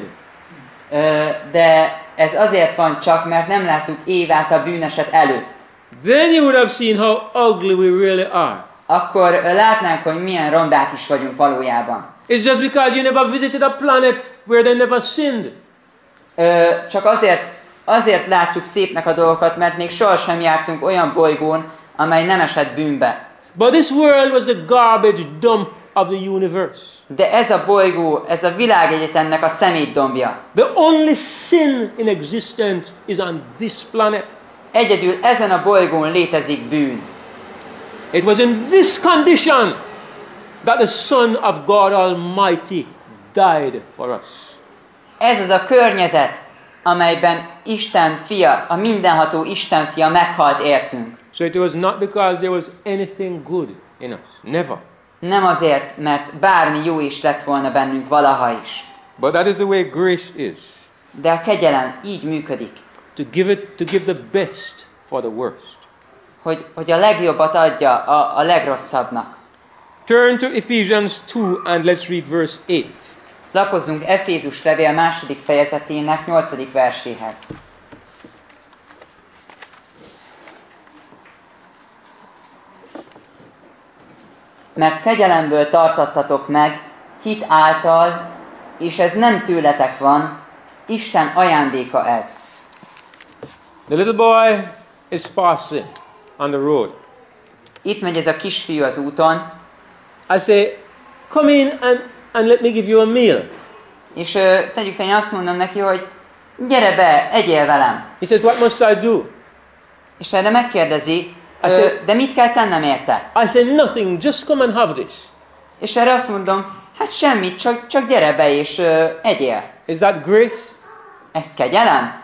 De ez azért van csak, mert nem láttuk Évát a bűneset előtt. Then you would have seen how ugly we really are. Akkor látnánk, hogy milyen rondák is vagyunk valójában. It's just because you never visited a planet where they never sinned. Csak azért, azért látjuk szépnek a dolgokat, mert még sohasem jártunk olyan bolygón, amely nem esett bűnbe. But this world was the garbage dump of the universe. De ez a bolygó, ez a világegyetemnek a szemétdombja. The only sin in existence is on this planet. Egyedül ezen a bolygón létezik bűn. It was in this condition that the Son of God Almighty died for us. Ez az a környezet, amelyben Isten fia, a mindenható Isten fia meghalt értünk. So it was not because there was anything good in us. Never. Nem azért, mert bármi jó is lett volna bennünk valaha is. But that is the way grace is. De a kegyelem így működik. To give it, to give the best for the worst. Hogy, hogy a legjobbat adja a, a legrosszabbnak. Turn to Ephesians two and let's read verse eight. Lapozzunk Efézus levél második fejezetének nyolcadik verséhez. Mert kegyelemből tartattatok meg, hit által, és ez nem tőletek van, Isten ajándéka ez. The little boy is passing on the road. Itt megy ez a kisfiú az úton. I say, come in and, and let me give you a meal. És ö, tegyük fel, én azt mondom neki, hogy gyere be, egyél velem. He says, what must I do? És erre megkérdezi, ö, de mit kell tennem érte? I say, nothing, just come and have this. És erre azt mondom, hát semmit, csak, csak gyere be és ö, egyél. Is that grace? Ez kegyelem?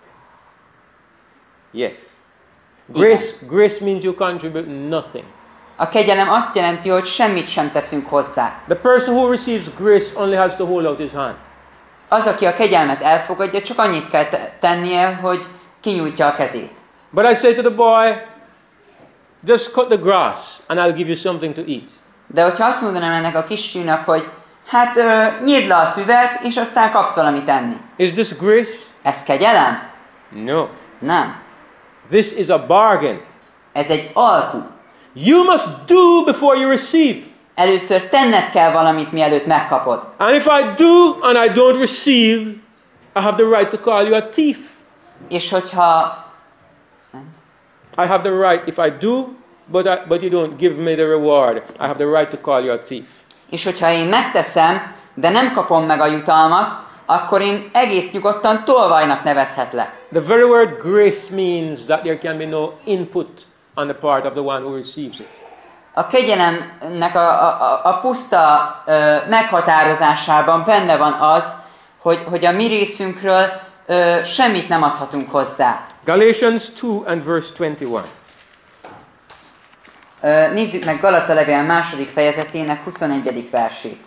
Yes. Grace, grace means you contribute nothing. A kegyelem azt jelenti, hogy semmit sem teszünk hozzá. The person who receives grace only has to hold out his hand. Az, aki a kegyelmet elfogadja, csak annyit kell tennie, hogy kinyújtja a kezét. But I say to the boy, just cut the grass and I'll give you something to eat. De hogyha azt mondanám ennek a kisfiúnak, hogy hát ö, nyírd le a füvet, és aztán kapsz valamit enni. Is this grace? Ez kegyelem? No. Nem. This is a bargain. Ez egy alku. You must do before you receive. Először tenned kell valamit, mielőtt megkapod. And if I do and I don't receive, I have the right to call you a thief. És hogyha... I have the right, if I do, but, I, but you don't give me the reward, I have the right to call you a thief. És hogyha én megteszem, de nem kapom meg a jutalmat, akkor én egész nyugodtan tolvajnak nevezhetlek. The very word grace means that there can be no input on the part of the one who receives it. A kegyelemnek a, a, a puszta ö, meghatározásában benne van az, hogy, hogy a mi részünkről ö, semmit nem adhatunk hozzá. Galatians two and verse twenty-one. Ö, nézzük meg Galata levél második fejezetének huszonegyedik versét.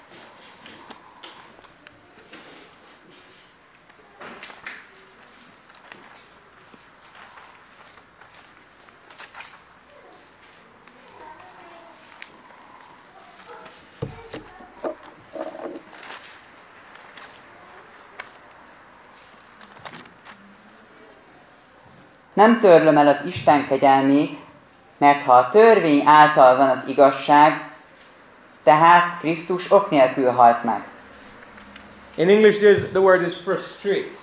Nem törlöm el az Isten kegyelmét, mert ha a törvény által van az igazság, tehát Krisztus ok nélkül halt meg. In English, there's, the word is frustrate.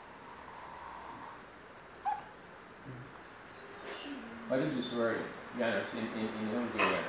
What is this word, Janos, in, in, in Hungarian?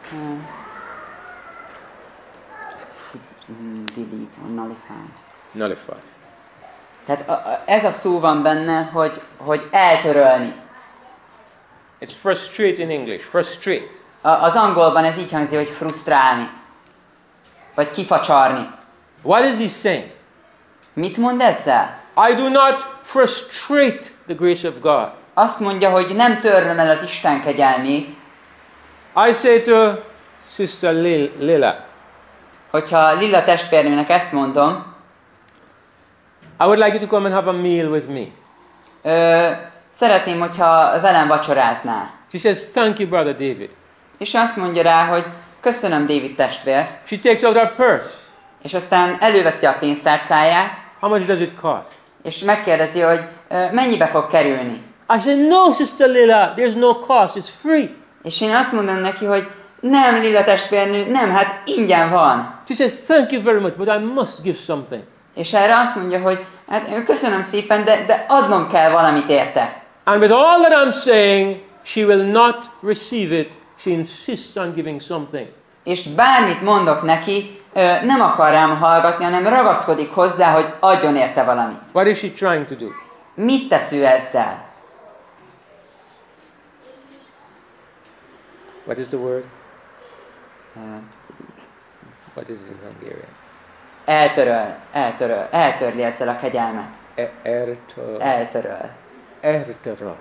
Hmm. Delete or nullify. Nullify. Tehát a, a, ez a szó van benne, hogy, hogy eltörölni. It's frustrate in English. Frustrate. A, az angolban ez így hangzik, hogy frusztrálni. Vagy kifacsarni. What is he saying? Mit mond ezzel? I do not frustrate the grace of God. Azt mondja, hogy nem törlöm el az Isten kegyelmét. I say to Sister Lil, Lila, Hogyha Lilla testvérnőnek ezt mondom, I would like you to come and have a meal with me. Ö, szeretném, hogyha velem vacsoráznál. She says, thank you, Brother David. És azt mondja rá, hogy köszönöm, David testvér. She takes out her purse. És aztán előveszi a pénztárcáját, How much does it cost? és megkérdezi, hogy ö, mennyibe fog kerülni. I say, no, Sister Lila, there's no cost, it's free. És én azt mondom neki, hogy nem, Lilla testvérnő, nem, hát ingyen van. She says, thank you very much, but I must give something. És erre azt mondja, hogy hát köszönöm szépen, de, de adnom kell valamit érte. And with all that I'm saying, she will not receive it. She insists on giving something. És bármit mondok neki, ö, nem akar rám hallgatni, hanem ragaszkodik hozzá, hogy adjon érte valamit. What is she trying to do? Mit tesz ő ezzel? What is the word? What is it in Hungarian? Eltöröl, eltöröl, eltörli ezzel a kegyelmet. E- Ertől. Eltöröl. Ertől.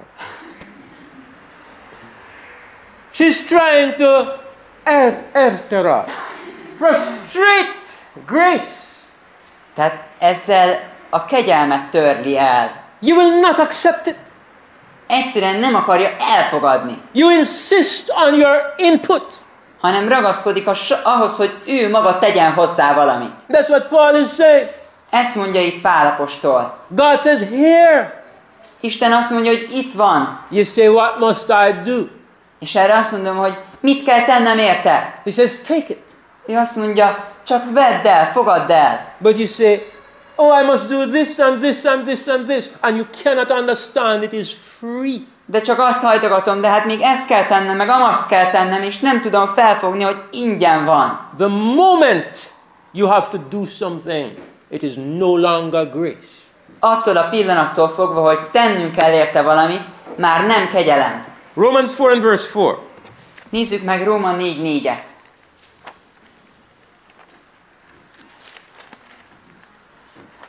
She's trying to er- ertől. Frustrate grace. Tehát ezzel a kegyelmet törli el. You will not accept it. Egyszerűen nem akarja elfogadni, You insist on your input. hanem ragaszkodik a, ahhoz, hogy ő maga tegyen hozzá valamit. That's what Paul is saying. Ezt mondja itt Pál apostol. God says, here. Isten azt mondja, hogy itt van. You say, what must I do? És erre azt mondom, hogy mit kell tennem érte? He says, take it. Ő azt mondja, csak vedd el, fogadd el. But you say, oh, I must do this and this and this and this. And you cannot understand it is free. De csak azt hajtogatom, de hát még ezt kell tennem, meg amazt kell tennem, és nem tudom felfogni, hogy ingyen van. The moment you have to do something, it is no longer grace. Attól a pillanattól fogva, hogy tennünk kell érte valamit, már nem kegyelem. Romans four and verse four. Nézzük meg Róma négy négyet.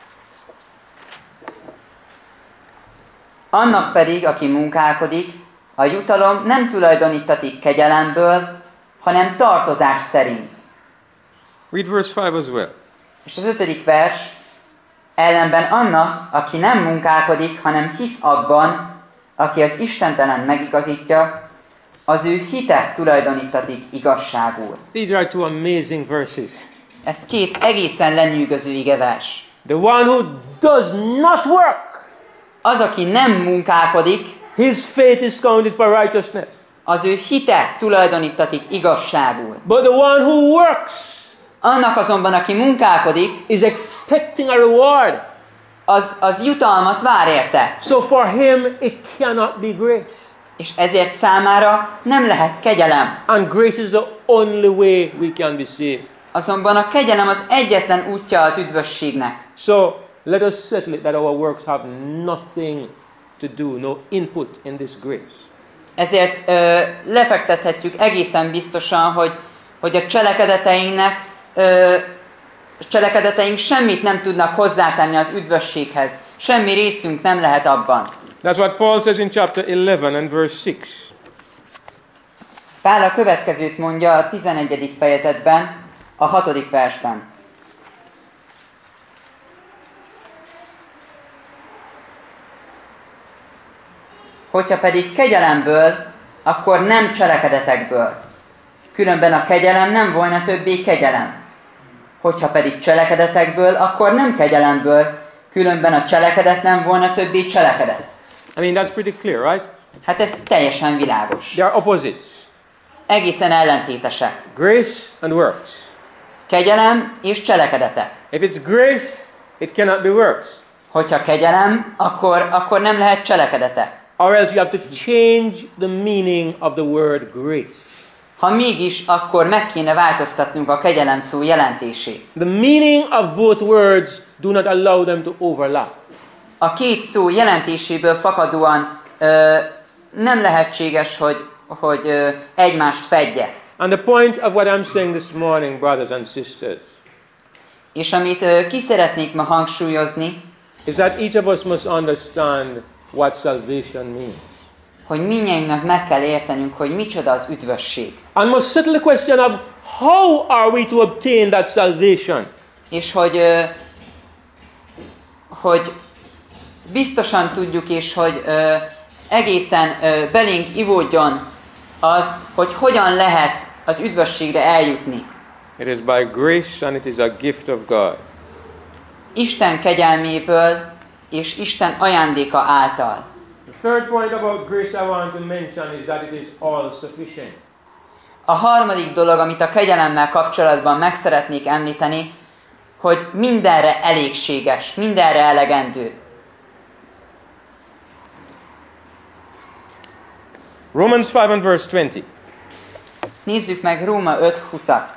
Annak pedig, aki munkálkodik, A jutalom nem tulajdonítatik kegyelemből, hanem tartozás szerint. Read verse five as well. És az ötödik vers, ellenben annak, aki nem munkálkodik, hanem hisz abban, aki az istentelen megigazítja, az ő hite tulajdonítatik igazságul. These are two amazing verses. Ez két egészen lenyűgöző igevers. The one who does not work, Az, aki nem munkálkodik, his faith is counted for righteousness. az ő hite tulajdonítatik igazságul. But the one who works Annak azonban, aki munkálkodik, is expecting a reward. az, az jutalmat vár érte. So for him, it cannot be grace. És ezért számára nem lehet kegyelem. And grace is the only way we can be saved. Azonban a kegyelem az egyetlen útja az üdvösségnek. So let us settle it that our works have nothing to do, no input in this grace. Ezért ö, lefektethetjük egészen biztosan, hogy, hogy a cselekedeteinknek ö, cselekedeteink semmit nem tudnak hozzátenni az üdvösséghez. Semmi részünk nem lehet abban. That's what Paul says in chapter eleven and verse six. Pál a következőt mondja a tizenegyedik fejezetben, a hatodik versben. Hogyha pedig kegyelemből, akkor nem cselekedetekből. Különben a kegyelem nem volna többé kegyelem. Hogyha pedig cselekedetekből, akkor nem kegyelemből, különben a cselekedet nem volna többé cselekedet. I mean, that's pretty clear, right? Hát ez teljesen világos. They are opposites. Egészen ellentétesek. Grace and works. Kegyelem és cselekedetek. If it's grace, it cannot be works. Hogyha kegyelem, akkor, akkor nem lehet cselekedetek. Or else you have to change the meaning of the word grace. Ha mégis, akkor meg kéne változtatnunk a kegyelem szó jelentését. The meaning of both words do not allow them to overlap. A két szó jelentéséből fakadóan ö, nem lehetséges, hogy, hogy ö, egymást fedje. And the point of what I'm saying this morning, brothers and sisters, És amit ö, ki szeretnék ma hangsúlyozni, is that each of us must understand what salvation means. hogy mindnyájunknak meg kell értenünk, hogy micsoda az üdvösség. And must settle the question of how are we to obtain that salvation? És hogy, ö, hogy biztosan tudjuk, és hogy ö, egészen ö, belénk ivódjon az, hogy hogyan lehet az üdvösségre eljutni. It is by grace and it is a gift of God. Isten kegyelméből és Isten ajándéka által. The third point about grace I want to mention is that it is all sufficient. A harmadik dolog, amit a kegyelemmel kapcsolatban meg szeretnék említeni, hogy mindenre elégséges, mindenre elegendő. Romans five and verse twenty. Nézzük meg Róma öt huszat.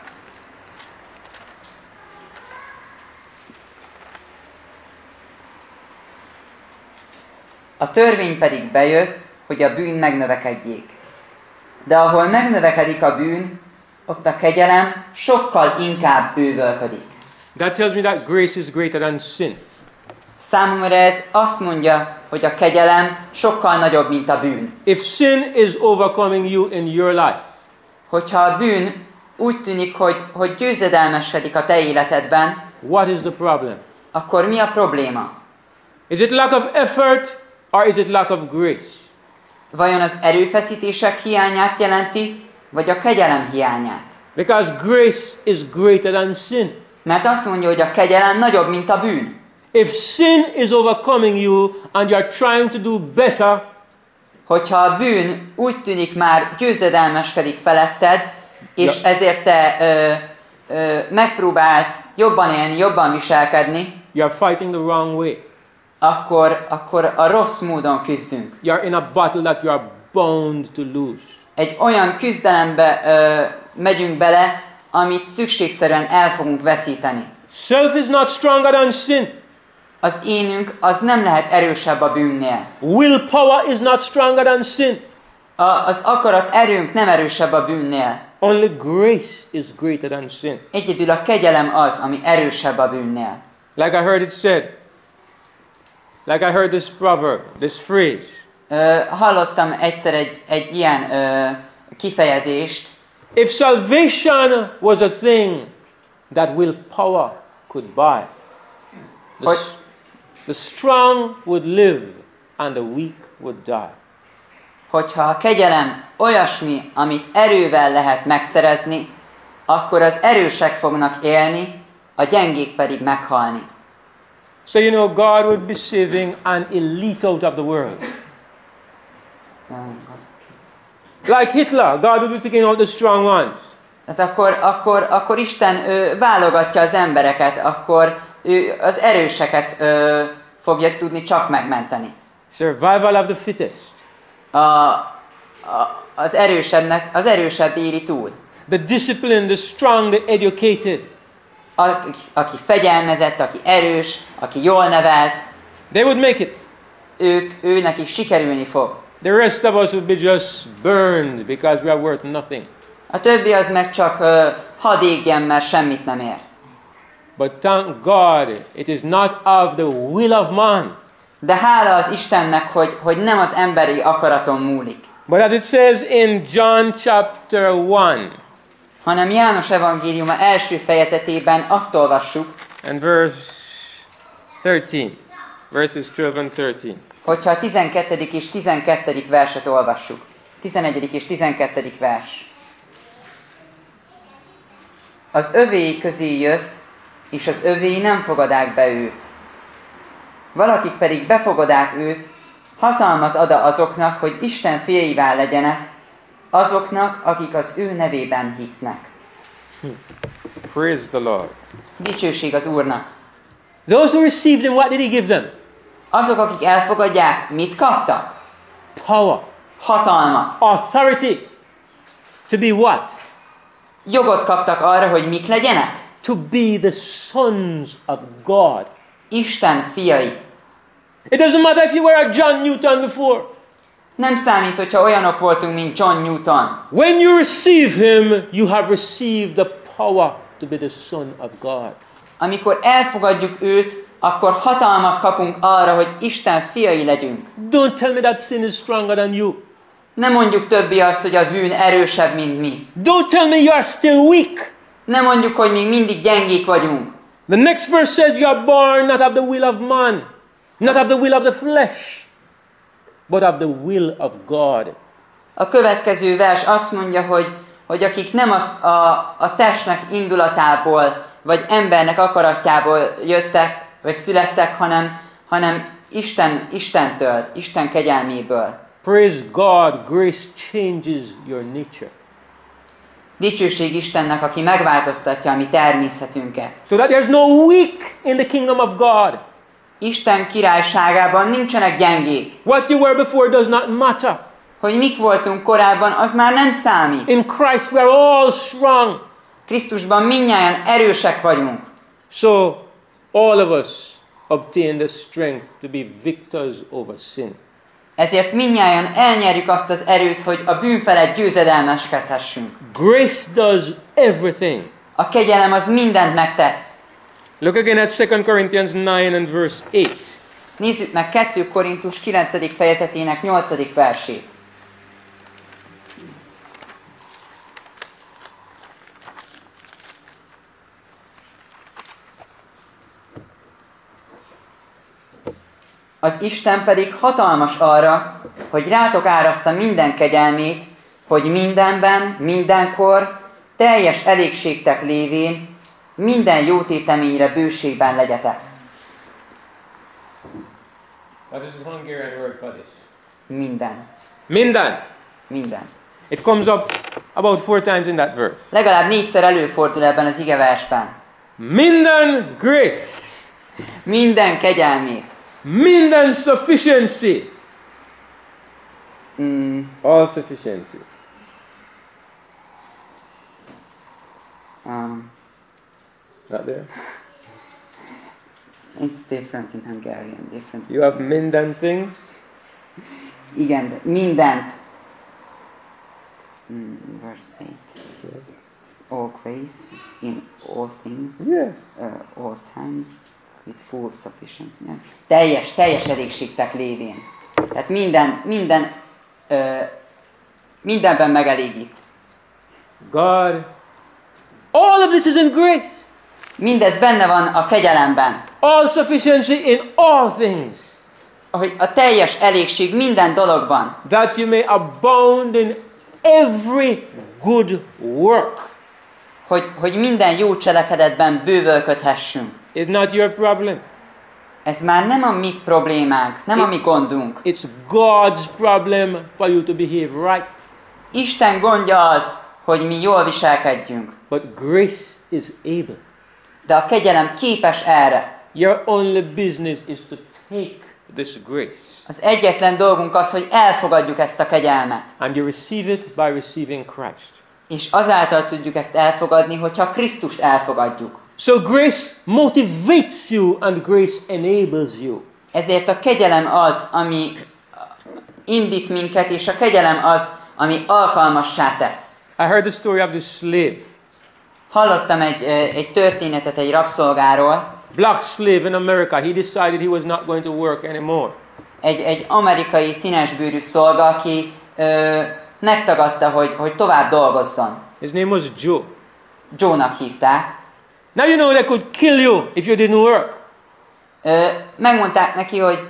A törvény pedig bejött, hogy a bűn megnövekedjék. De ahol megnövekedik a bűn, ott a kegyelem sokkal inkább bővölködik. That tells me that grace is greater than sin. Számomra ez azt mondja, hogy a kegyelem sokkal nagyobb, mint a bűn. If sin is overcoming you in your life, Hogyha a bűn úgy tűnik, hogy, hogy győzedelmeskedik a te életedben, what is the problem? akkor mi a probléma? Is it lack of effort or is it lack of grace? Vajon az erőfeszítések hiányát jelenti, vagy a kegyelem hiányát? Because grace is greater than sin. Mert azt mondja, hogy a kegyelem nagyobb, mint a bűn. If sin is overcoming you and you are trying to do better, Hogyha a bűn úgy tűnik már győzedelmeskedik feletted, és Ja. ezért te ö, ö, megpróbálsz jobban élni, jobban viselkedni, you are fighting the wrong way. akkor, akkor a rossz módon küzdünk. You are in a battle that you are bound to lose. Egy olyan küzdelembe ö, megyünk bele, amit szükségszerűen el fogunk veszíteni. Self is not stronger than sin. Az énünk az nem lehet erősebb a bűnnél. Willpower is not stronger than sin. A, az akarat erőnk nem erősebb a bűnnél. Only grace is greater than sin. Egyedül a kegyelem az, ami erősebb a bűnnél. Like I heard it said, like I heard this proverb, this phrase, Ö, hallottam egyszer egy, egy ilyen ö, kifejezést. If salvation was a thing that willpower could buy, the, Hogy, the strong would live and the weak would die. hogyha a kegyelem olyasmi, amit erővel lehet megszerezni, akkor az erősek fognak élni, a gyengék pedig meghalni. So you know, God would be saving an elite out of the world. Like Hitler, God would be picking out the strong ones. Tehát akkor, akkor, akkor Isten ő, válogatja az embereket, akkor ő az erőseket ö, fogja tudni csak megmenteni. Survival of the fittest. A, a, az erősebbnek, az erősebb éri túl. The disciplined, the strong, the educated. Aki, aki fegyelmezett, aki erős, aki jól nevelt, They would make it. ők, ő nekik sikerülni fog. The rest of us would be just burned because we are worth nothing. A többi az meg csak uh, hadd égjen, mert semmit nem ér. But thank God, it is not of the will of man. De hála az Istennek, hogy, hogy nem az emberi akaraton múlik, But as it says in John chapter one hanem János evangéliuma első fejezetében azt olvassuk, and verse thirteen, verses twelve and thirteen. hogyha a tizenkettedik és tizenkettedik verset olvassuk. tizenegyedik és tizenkettedik vers. Az övéi közé jött, és az övéi nem fogadák be őt. Valakik pedig befogadák őt, hatalmat ad azoknak, hogy Isten fiaivá legyenek, azoknak, akik az ő nevében hisznek. Praise the Lord. Dicsőség az Úrnak. Those who received him, what did he give them? Azok, akik elfogadják, mit kaptak? Power, Hatalmat. authority. To be what? Jogot kaptak arra, hogy mik legyenek? To be the sons of God. Isten fiai. It doesn't matter if you were a John Newton before. Nem számít, hogyha olyanok voltunk, mint John Newton. When you receive him, you have received the power to be the son of God. Amikor elfogadjuk őt, akkor hatalmat kapunk arra, hogy Isten fiai legyünk. Don't tell me that sin is stronger than you. Ne mondjuk többi azt, hogy a bűn erősebb, mint mi. Don't tell me you are still weak. Ne mondjuk, hogy még mindig gyengék vagyunk. The next verse says you are born not of the will of man, not of the will of the flesh, but of the will of God. A következő vers azt mondja, hogy, hogy akik nem a, a, a testnek indulatából, vagy embernek akaratjából jöttek, vagy születtek, hanem, hanem Isten, Istentől, Isten kegyelméből. Praise God, grace changes your nature. Dicsőség Istennek, aki megváltoztatja a mi természetünket. So that there's no weak in the kingdom of God. Isten királyságában nincsenek gyengék. What you were before does not matter. Hogy mik voltunk korábban, az már nem számít. In Christ we are all strong. Krisztusban mindnyájan erősek vagyunk. So all of us obtain the strength to be victors over sin. Ezért mindnyájan elnyerjük azt az erőt, hogy a bűn felett győzedelmeskedhessünk. Grace does everything. A kegyelem az mindent megtesz. Look again at Second Corinthians nine and verse eight. Nézzük meg kettő Korintus kilencedik fejezetének nyolcadik versét. Az Isten pedig hatalmas arra, hogy rátok árassza minden kegyelmét, hogy mindenben, mindenkor, teljes elégségtek lévén, minden jó téteményre bőségben legyetek. What is the Hungarian word for this? Minden. Minden. Minden. It comes up about four times in that verse. Legalább négyszer előfordul ebben az igeversben. Minden grace. Minden kegyelmét. Minden sufficiency. Mm, All sufficiency. um, Not there? it's different in Hungarian. Different. You have minden things. Igen, de mindent. Mm, verse eight. All grace in all things. Yes. Uh, all times. With full sufficiency. Yeah. Teljes, teljes elégségtek lévén. Tehát minden, minden, ö, mindenben megelégít. God, all of this is in grace. Mindez benne van a kegyelemben. All sufficiency in all things. Hogy a teljes elégség minden dologban. That you may abound in every good work. Hogy, hogy minden jó cselekedetben bővölködhessünk. It's not your problem. Ez már nem a mi problémánk, nem a mi gondunk. It's God's problem for you to behave right. Isten gondja az, hogy mi jól viselkedjünk. But grace is able. De a kegyelem képes erre. Your only business is to take this grace. Az egyetlen dolgunk az, hogy elfogadjuk ezt a kegyelmet. And you receive it by receiving Christ. És azáltal tudjuk ezt elfogadni, hogyha Krisztust elfogadjuk. So grace motivates you and grace enables you. Ezért a kegyelem az, ami indít minket, és a kegyelem az, ami alkalmassá tesz. I heard the story of this slave. Hallottam egy, egy történetet egy rabszolgáról. Black slave in America. He decided he was not going to work anymore. Egy, egy amerikai színesbőrű szolga, aki ö, megtagadta, hogy, hogy tovább dolgozzon. His name was Joe. Joe-nak hívták. Now you know they could kill you if you didn't work. Ö, megmondták neki, hogy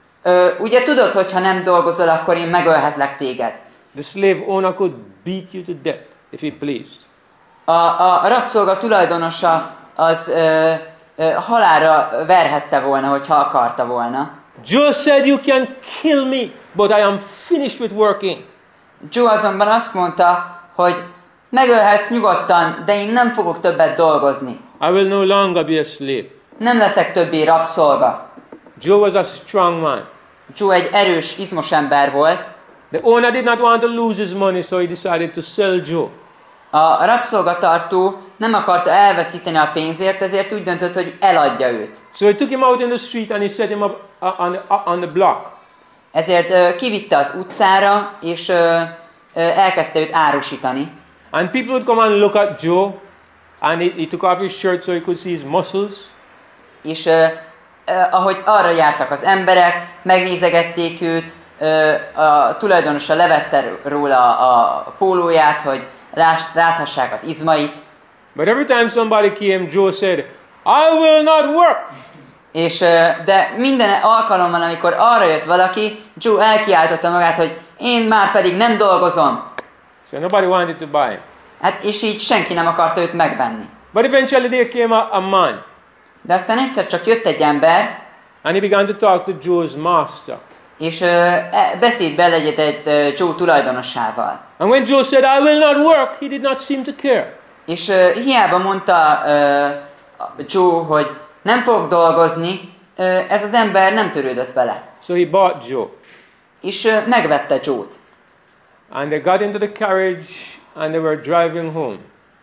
ö, ugye tudod, hogy ha nem dolgozol, akkor én megölhetlek téged. The slave owner could beat you to death if he pleased. A, a rabszolga tulajdonosa az ö, ö, halálra verhette volna, hogyha akarta volna. Joe said, you can kill me, but I am finished with working. Joe azonban azt mondta, hogy megölhetsz nyugodtan, de én nem fogok többet dolgozni. I will no longer be a slave. Nem leszek többé rabszolga. Joe was a strong man. Joe egy erős, izmos ember volt. The owner did not want to lose his money, so he decided to sell Joe. A rabszolgatartó nem akarta elveszíteni a pénzért, ezért úgy döntött, hogy eladja őt. So he took him out in the street and he set him up on the, on the block. Ezért uh, kivitte az utcára, és uh, uh, elkezdte őt árusítani. And people would come and look at Joe, and he, he took off his shirt so he could see his muscles. És uh, uh, ahogy arra jártak az emberek, megnézegették őt, uh, a tulajdonosa levette róla a pólóját, hogy láthassák az izmait. But every time somebody came, Joe said, I will not work. És, de minden alkalommal, amikor arra jött valaki, Joe elkiáltotta magát, hogy én már pedig nem dolgozom. So nobody wanted to buy him. Hát, és így senki nem akarta őt megvenni. But eventually there came a, a man. De aztán egyszer csak jött egy ember, And he began to talk to Joe's master. és uh, beszédbe legyedett uh, Joe tulajdonosával. And when Joe said, I will not work, he did not seem to care. És uh, hiába mondta uh, Joe, hogy nem fog dolgozni, uh, ez az ember nem törődött vele. So he bought Joe. És uh, megvette Joe-t. And they got into the carriage and they were driving home.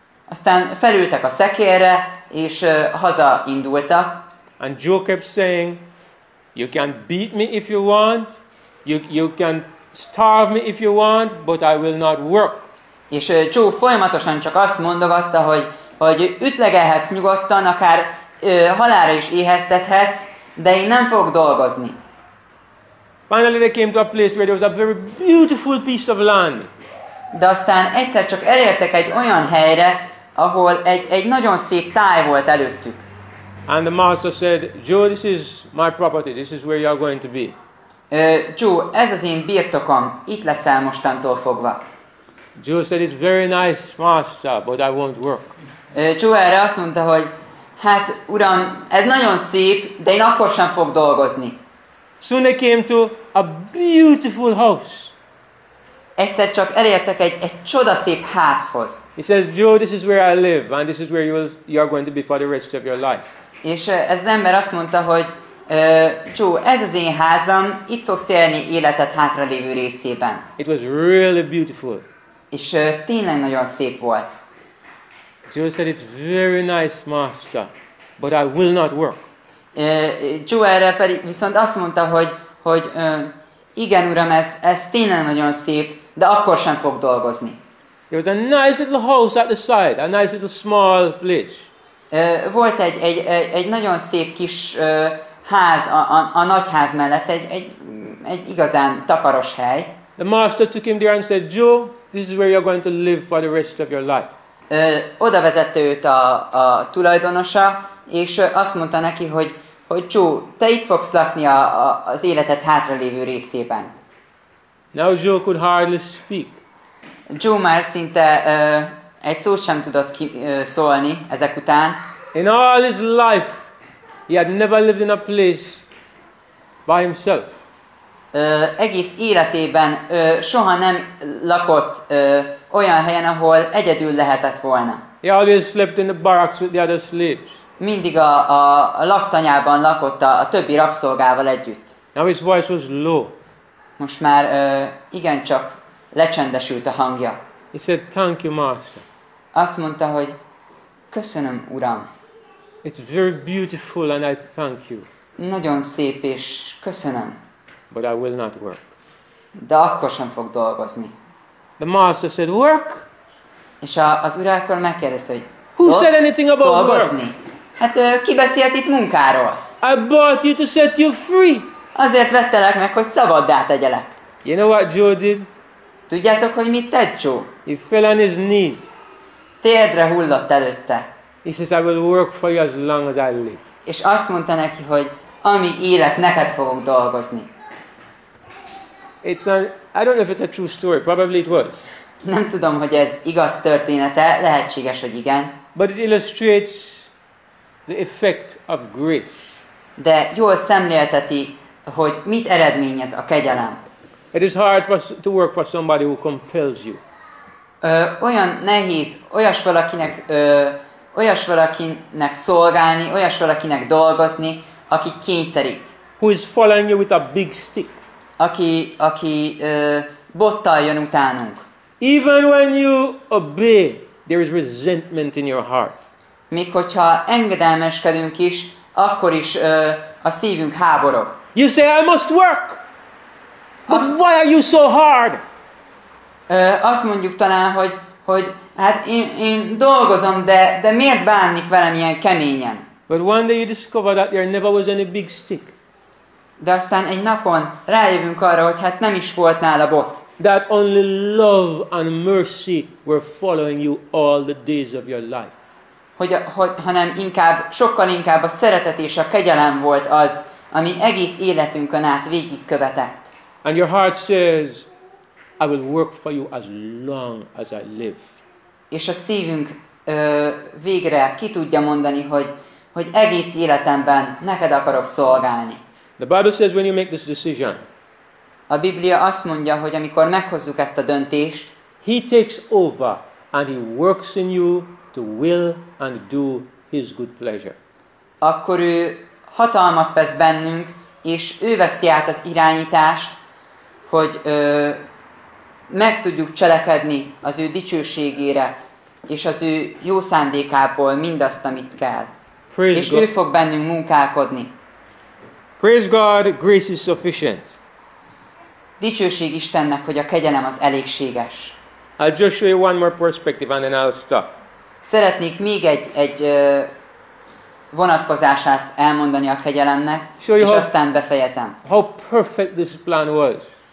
Aztán felültek a szekérre, és uh, haza indultak. And Joe kept saying, you can beat me if you want, you, you can starve me if you want, but I will not work. És uh, Joe folyamatosan csak azt mondogatta, hogy, hogy ütlegelhetsz nyugodtan, akár uh, halálra is éheztethetsz, de én nem fogok dolgozni. Finally they came to a place where there was a very beautiful piece of land. De aztán egyszer csak elértek egy olyan helyre, ahol egy, egy nagyon szép táj volt előttük. And the master said, Joe, this is my property, this is where you are going to be. Uh, Joe, ez az én birtokom, itt leszel mostantól fogva. Joe said, it's very nice, master, but I won't work. Uh, Joe erre azt mondta, hogy hát uram, ez nagyon szép, de én akkor sem fog dolgozni. Soon they came to a beautiful house. Egyszer csak elértek egy, egy csodaszép házhoz. He says, Joe, this is where I live, and this is where you, will, you are going to be for the rest of your life. És uh, ez az ember azt mondta, hogy uh, Joe, ez az én házam, itt fogsz élni életed hátralévő részében. It was really beautiful. És uh, tényleg nagyon szép volt. Joe said, it's very nice, master, but I will not work. Uh, Joe erre pedig viszont azt mondta, hogy, hogy uh, igen uram, ez, ez tényleg nagyon szép, de akkor sem fog dolgozni. There was a nice little house at the side, a nice little small place. Uh, volt egy, egy, egy, egy nagyon szép kis uh, ház a, a, a nagy ház mellett, egy, egy, egy igazán takaros hely. The master took him there and said, Joe, this is where you're going to live for the rest of your life. Ö, oda vezette őt a, a tulajdonosa, és azt mondta neki, hogy, hogy Joe, te itt fogsz lakni a, a, az életed hátralévő részében. Now Joe could hardly speak. Joe már szinte ö, egy szót sem tudott ki, ö, szólni ezek után. In all his life, he had never lived in a place by himself. Ö, egész életében ö, soha nem lakott ö, olyan helyen, ahol egyedül lehetett volna. He always slept in the barracks with the other slaves. Mindig a, a, a laktanyában lakott a, a többi rabszolgával együtt. Now his voice was low. Most már ö, igencsak lecsendesült a hangja. He said, thank you, master. Azt mondta, hogy köszönöm, uram. It's very beautiful and I thank you. Nagyon szép és köszönöm. But I will not work. De akkor sem fog dolgozni. The master said, work? És a, az ura akkor megkérdezte, hogy Who said anything about work? dolgozni? Hát ö, ki beszélt itt munkáról? I bought you to set you free. Azért vettelek meg, hogy szabaddá tegyelek. You know what Joe did? Tudjátok, hogy mit tett Joe? He fell on his knees. Térdre hullott előtte. He says, I will work for you as long as I live. És azt mondta neki, hogy amíg élek, neked fogok dolgozni. It's an, I don't know if it's a true story. Probably it was. Nem tudom, hogy ez igaz története, lehetséges, hogy igen. But it illustrates the effect of grace. De jól szemlélteti, hogy mit eredményez a kegyelem. It is hard for, to work for somebody who compels you. Ö, olyan nehéz olyas valakinek, ö, olyas valakinek szolgálni, olyas valakinek dolgozni, aki kényszerít. Who is following you with a big stick. Aki, aki ö, bottal jön utánunk. Even when you obey, there is resentment in your heart. Még hogyha engedelmeskedünk is, akkor is ö, a szívünk háborog. You say, I must work. But Azt, why are you so hard? ö, azt mondjuk talán, hogy, hogy hát én, én dolgozom, de, de miért bánnik velem ilyen keményen? But one day you discover that there never was any big stick. De aztán egy napon rájövünk arra, hogy hát nem is volt nála bot. That only love and mercy were following you all the days of your life. Hogy, hogy, hanem inkább, sokkal inkább a szeretet és a kegyelem volt az, ami egész életünkön át végigkövetett. And your heart says, I will work for you as long as I live. És a szívünk ö, végre ki tudja mondani, hogy, hogy egész életemben neked akarok szolgálni. The Bible says when you make this decision, A Biblia azt mondja, hogy amikor meghozzuk ezt a döntést, He takes over and He works in you to will and do His good pleasure. akkor ő hatalmat vesz bennünk, és ő veszi át az irányítást, hogy ö, meg tudjuk cselekedni az ő dicsőségére, és az ő jó szándékából mindazt, amit kell. Praise És God. ő fog bennünk munkálkodni. Praise God, grace is sufficient. Dicsőség Istennek, hogy a kegyelem az elégséges. I'll just show you one more perspective and then I'll stop. Szeretnék még egy, egy ö, vonatkozását elmondani a kegyelemnek, Show you és how- aztán befejezem. How perfect this plan was.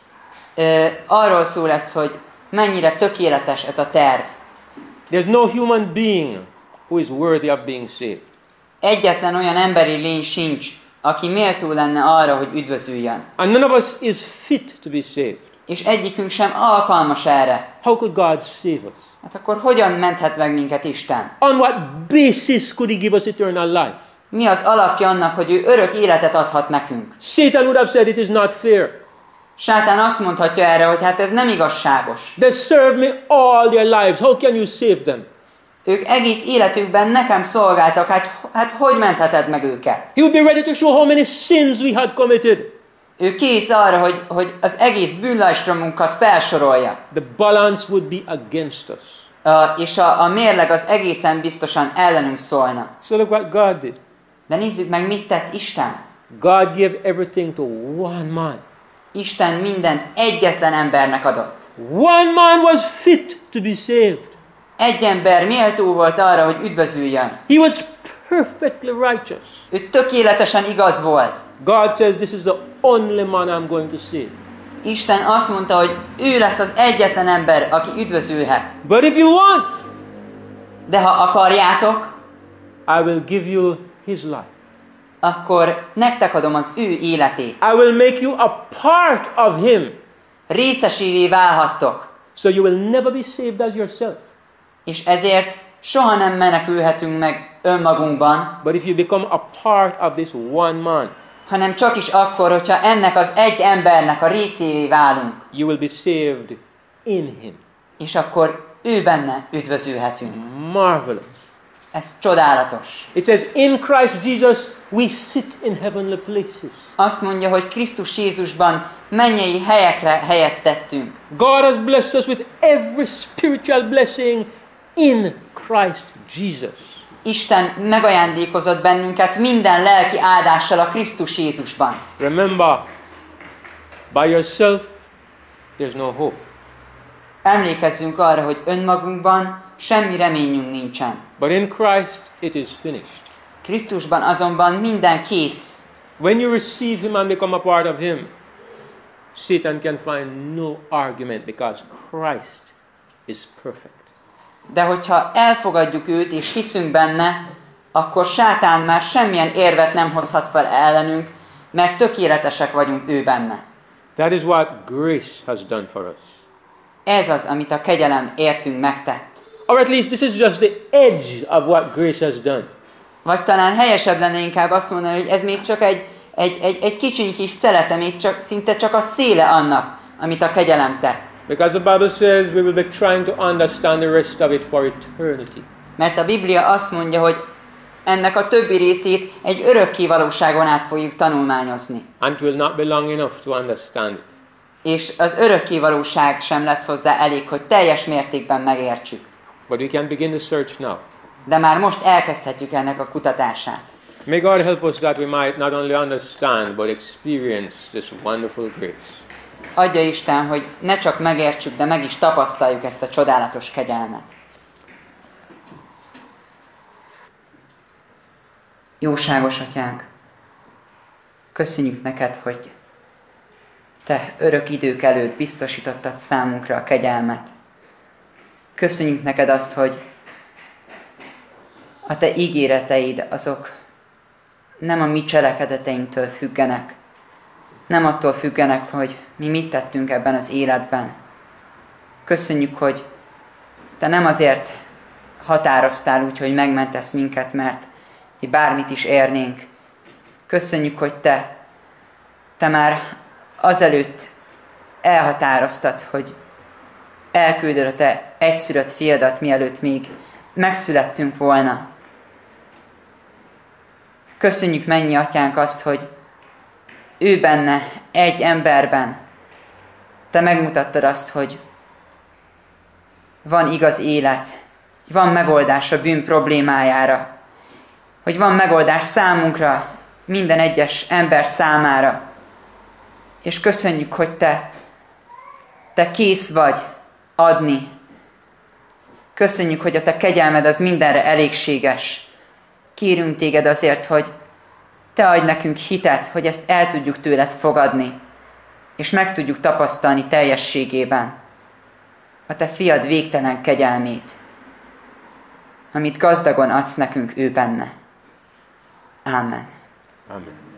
Ö, arról szól ez, hogy mennyire tökéletes ez a terv. There's no human being who is worthy of being saved. Egyetlen olyan emberi lény sincs, aki méltó lenne arra, hogy üdvözüljön. And none of us is fit to be saved. És egyikünk sem alkalmas erre. How could God save us? Hát akkor hogyan menthet meg minket Isten? On what basis could He give us eternal life? Mi az alapja annak, hogy ő örök életet adhat nekünk? Satan would have said it is not fair. Sátán azt mondhatja erre, hogy hát ez nem igazságos. They served me all their lives. How can you save them? Ők egész életükben nekem szolgáltak, hát, hát hogy mentheted meg őket? He would be ready to show how many sins we had committed. Ő kész arra, hogy, hogy az egész bűnlajstromunkat felsorolja. The balance would be against us. Uh, és a, a mérleg az egészen biztosan ellenünk szólna. So look what God did. De nézzük meg, mit tett Isten. God gave everything to one man. Isten mindent egyetlen embernek adott. One man was fit to be saved. Egy ember méltó volt arra, hogy üdvözüljön. He was perfectly righteous. Ő tökéletesen igaz volt. God says, this is the only man I'm going to save. Isten azt mondta, hogy ő lesz az egyetlen ember, aki üdvözülhet. But if you want, De ha akarjátok, I will give you his life. akkor nektek adom az ő életét. I will make you a part of him. Részesévé válhattok. So you will never be saved as yourself. És ezért soha nem menekülhetünk meg önmagunkban, But if you become a part of this one man, hanem csak is akkor, hogyha ennek az egy embernek a részévé válunk, you will be saved in him. és akkor ő benne üdvözülhetünk. Marvelous. Ez csodálatos. It says, in Christ Jesus we sit in heavenly places. Azt mondja, hogy Krisztus Jézusban mennyei helyekre helyeztettünk. God has blessed us with every spiritual blessing in Christ Jesus. Isten megajándékozott bennünket minden lelki áldással a Krisztus Jézusban. Remember, by yourself there's no hope. Emlékezzünk arra, hogy önmagunkban semmi reményünk nincsen. But in Christ it is finished. Krisztusban azonban minden kész. When you receive him and become a part of him, Satan can find no argument because Christ is perfect. De hogyha elfogadjuk őt és hiszünk benne, akkor sátán már semmilyen érvet nem hozhat fel ellenünk, mert tökéletesek vagyunk ő benne. That is what grace has done for us. Ez az, amit a kegyelem értünk megtett. Or at least this is just the edge of what grace has done. Vagy talán helyesebb lenne inkább azt mondani, hogy ez még csak egy, egy, egy, egy kicsiny kis szelete, még csak, szinte csak a széle annak, amit a kegyelem tett. Because the Bible says we will be trying to understand the rest of it for eternity. Mert a Biblia azt mondja, hogy ennek a többi részét egy örökké valóságon át fogjuk tanulmányozni. And it will not be long enough to understand it. És az örökké valóság sem lesz hozzá elég, hogy teljes mértékben megértsük. But we can begin the search now. De már most elkezdhetjük ennek a kutatását. May God help us that we might not only understand but experience this wonderful grace. Adja Isten, hogy ne csak megértsük, de meg is tapasztaljuk ezt a csodálatos kegyelmet. Jóságos Atyánk, köszönjük neked, hogy te örök idők előtt biztosítottad számunkra a kegyelmet. Köszönjük neked azt, hogy a te ígéreteid azok nem a mi cselekedeteinktől függenek, nem attól függenek, hogy mi mit tettünk ebben az életben. Köszönjük, hogy te nem azért határoztál úgy, hogy megmentesz minket, mert mi bármit is érnénk. Köszönjük, hogy te, te már azelőtt elhatároztad, hogy elküldöd a te egyszülött fiadat, mielőtt még megszülettünk volna. Köszönjük, mennyi Atyánk, azt, hogy ő benne, egy emberben, te megmutattad azt, hogy van igaz élet, van megoldás a bűn problémájára, hogy van megoldás számunkra, minden egyes ember számára. És köszönjük, hogy te, te kész vagy adni. Köszönjük, hogy a te kegyelmed az mindenre elégséges. Kérünk téged azért, hogy te adj nekünk hitet, hogy ezt el tudjuk tőled fogadni, és meg tudjuk tapasztalni teljességében a te fiad végtelen kegyelmét, amit gazdagon adsz nekünk ő benne. Amen. Amen.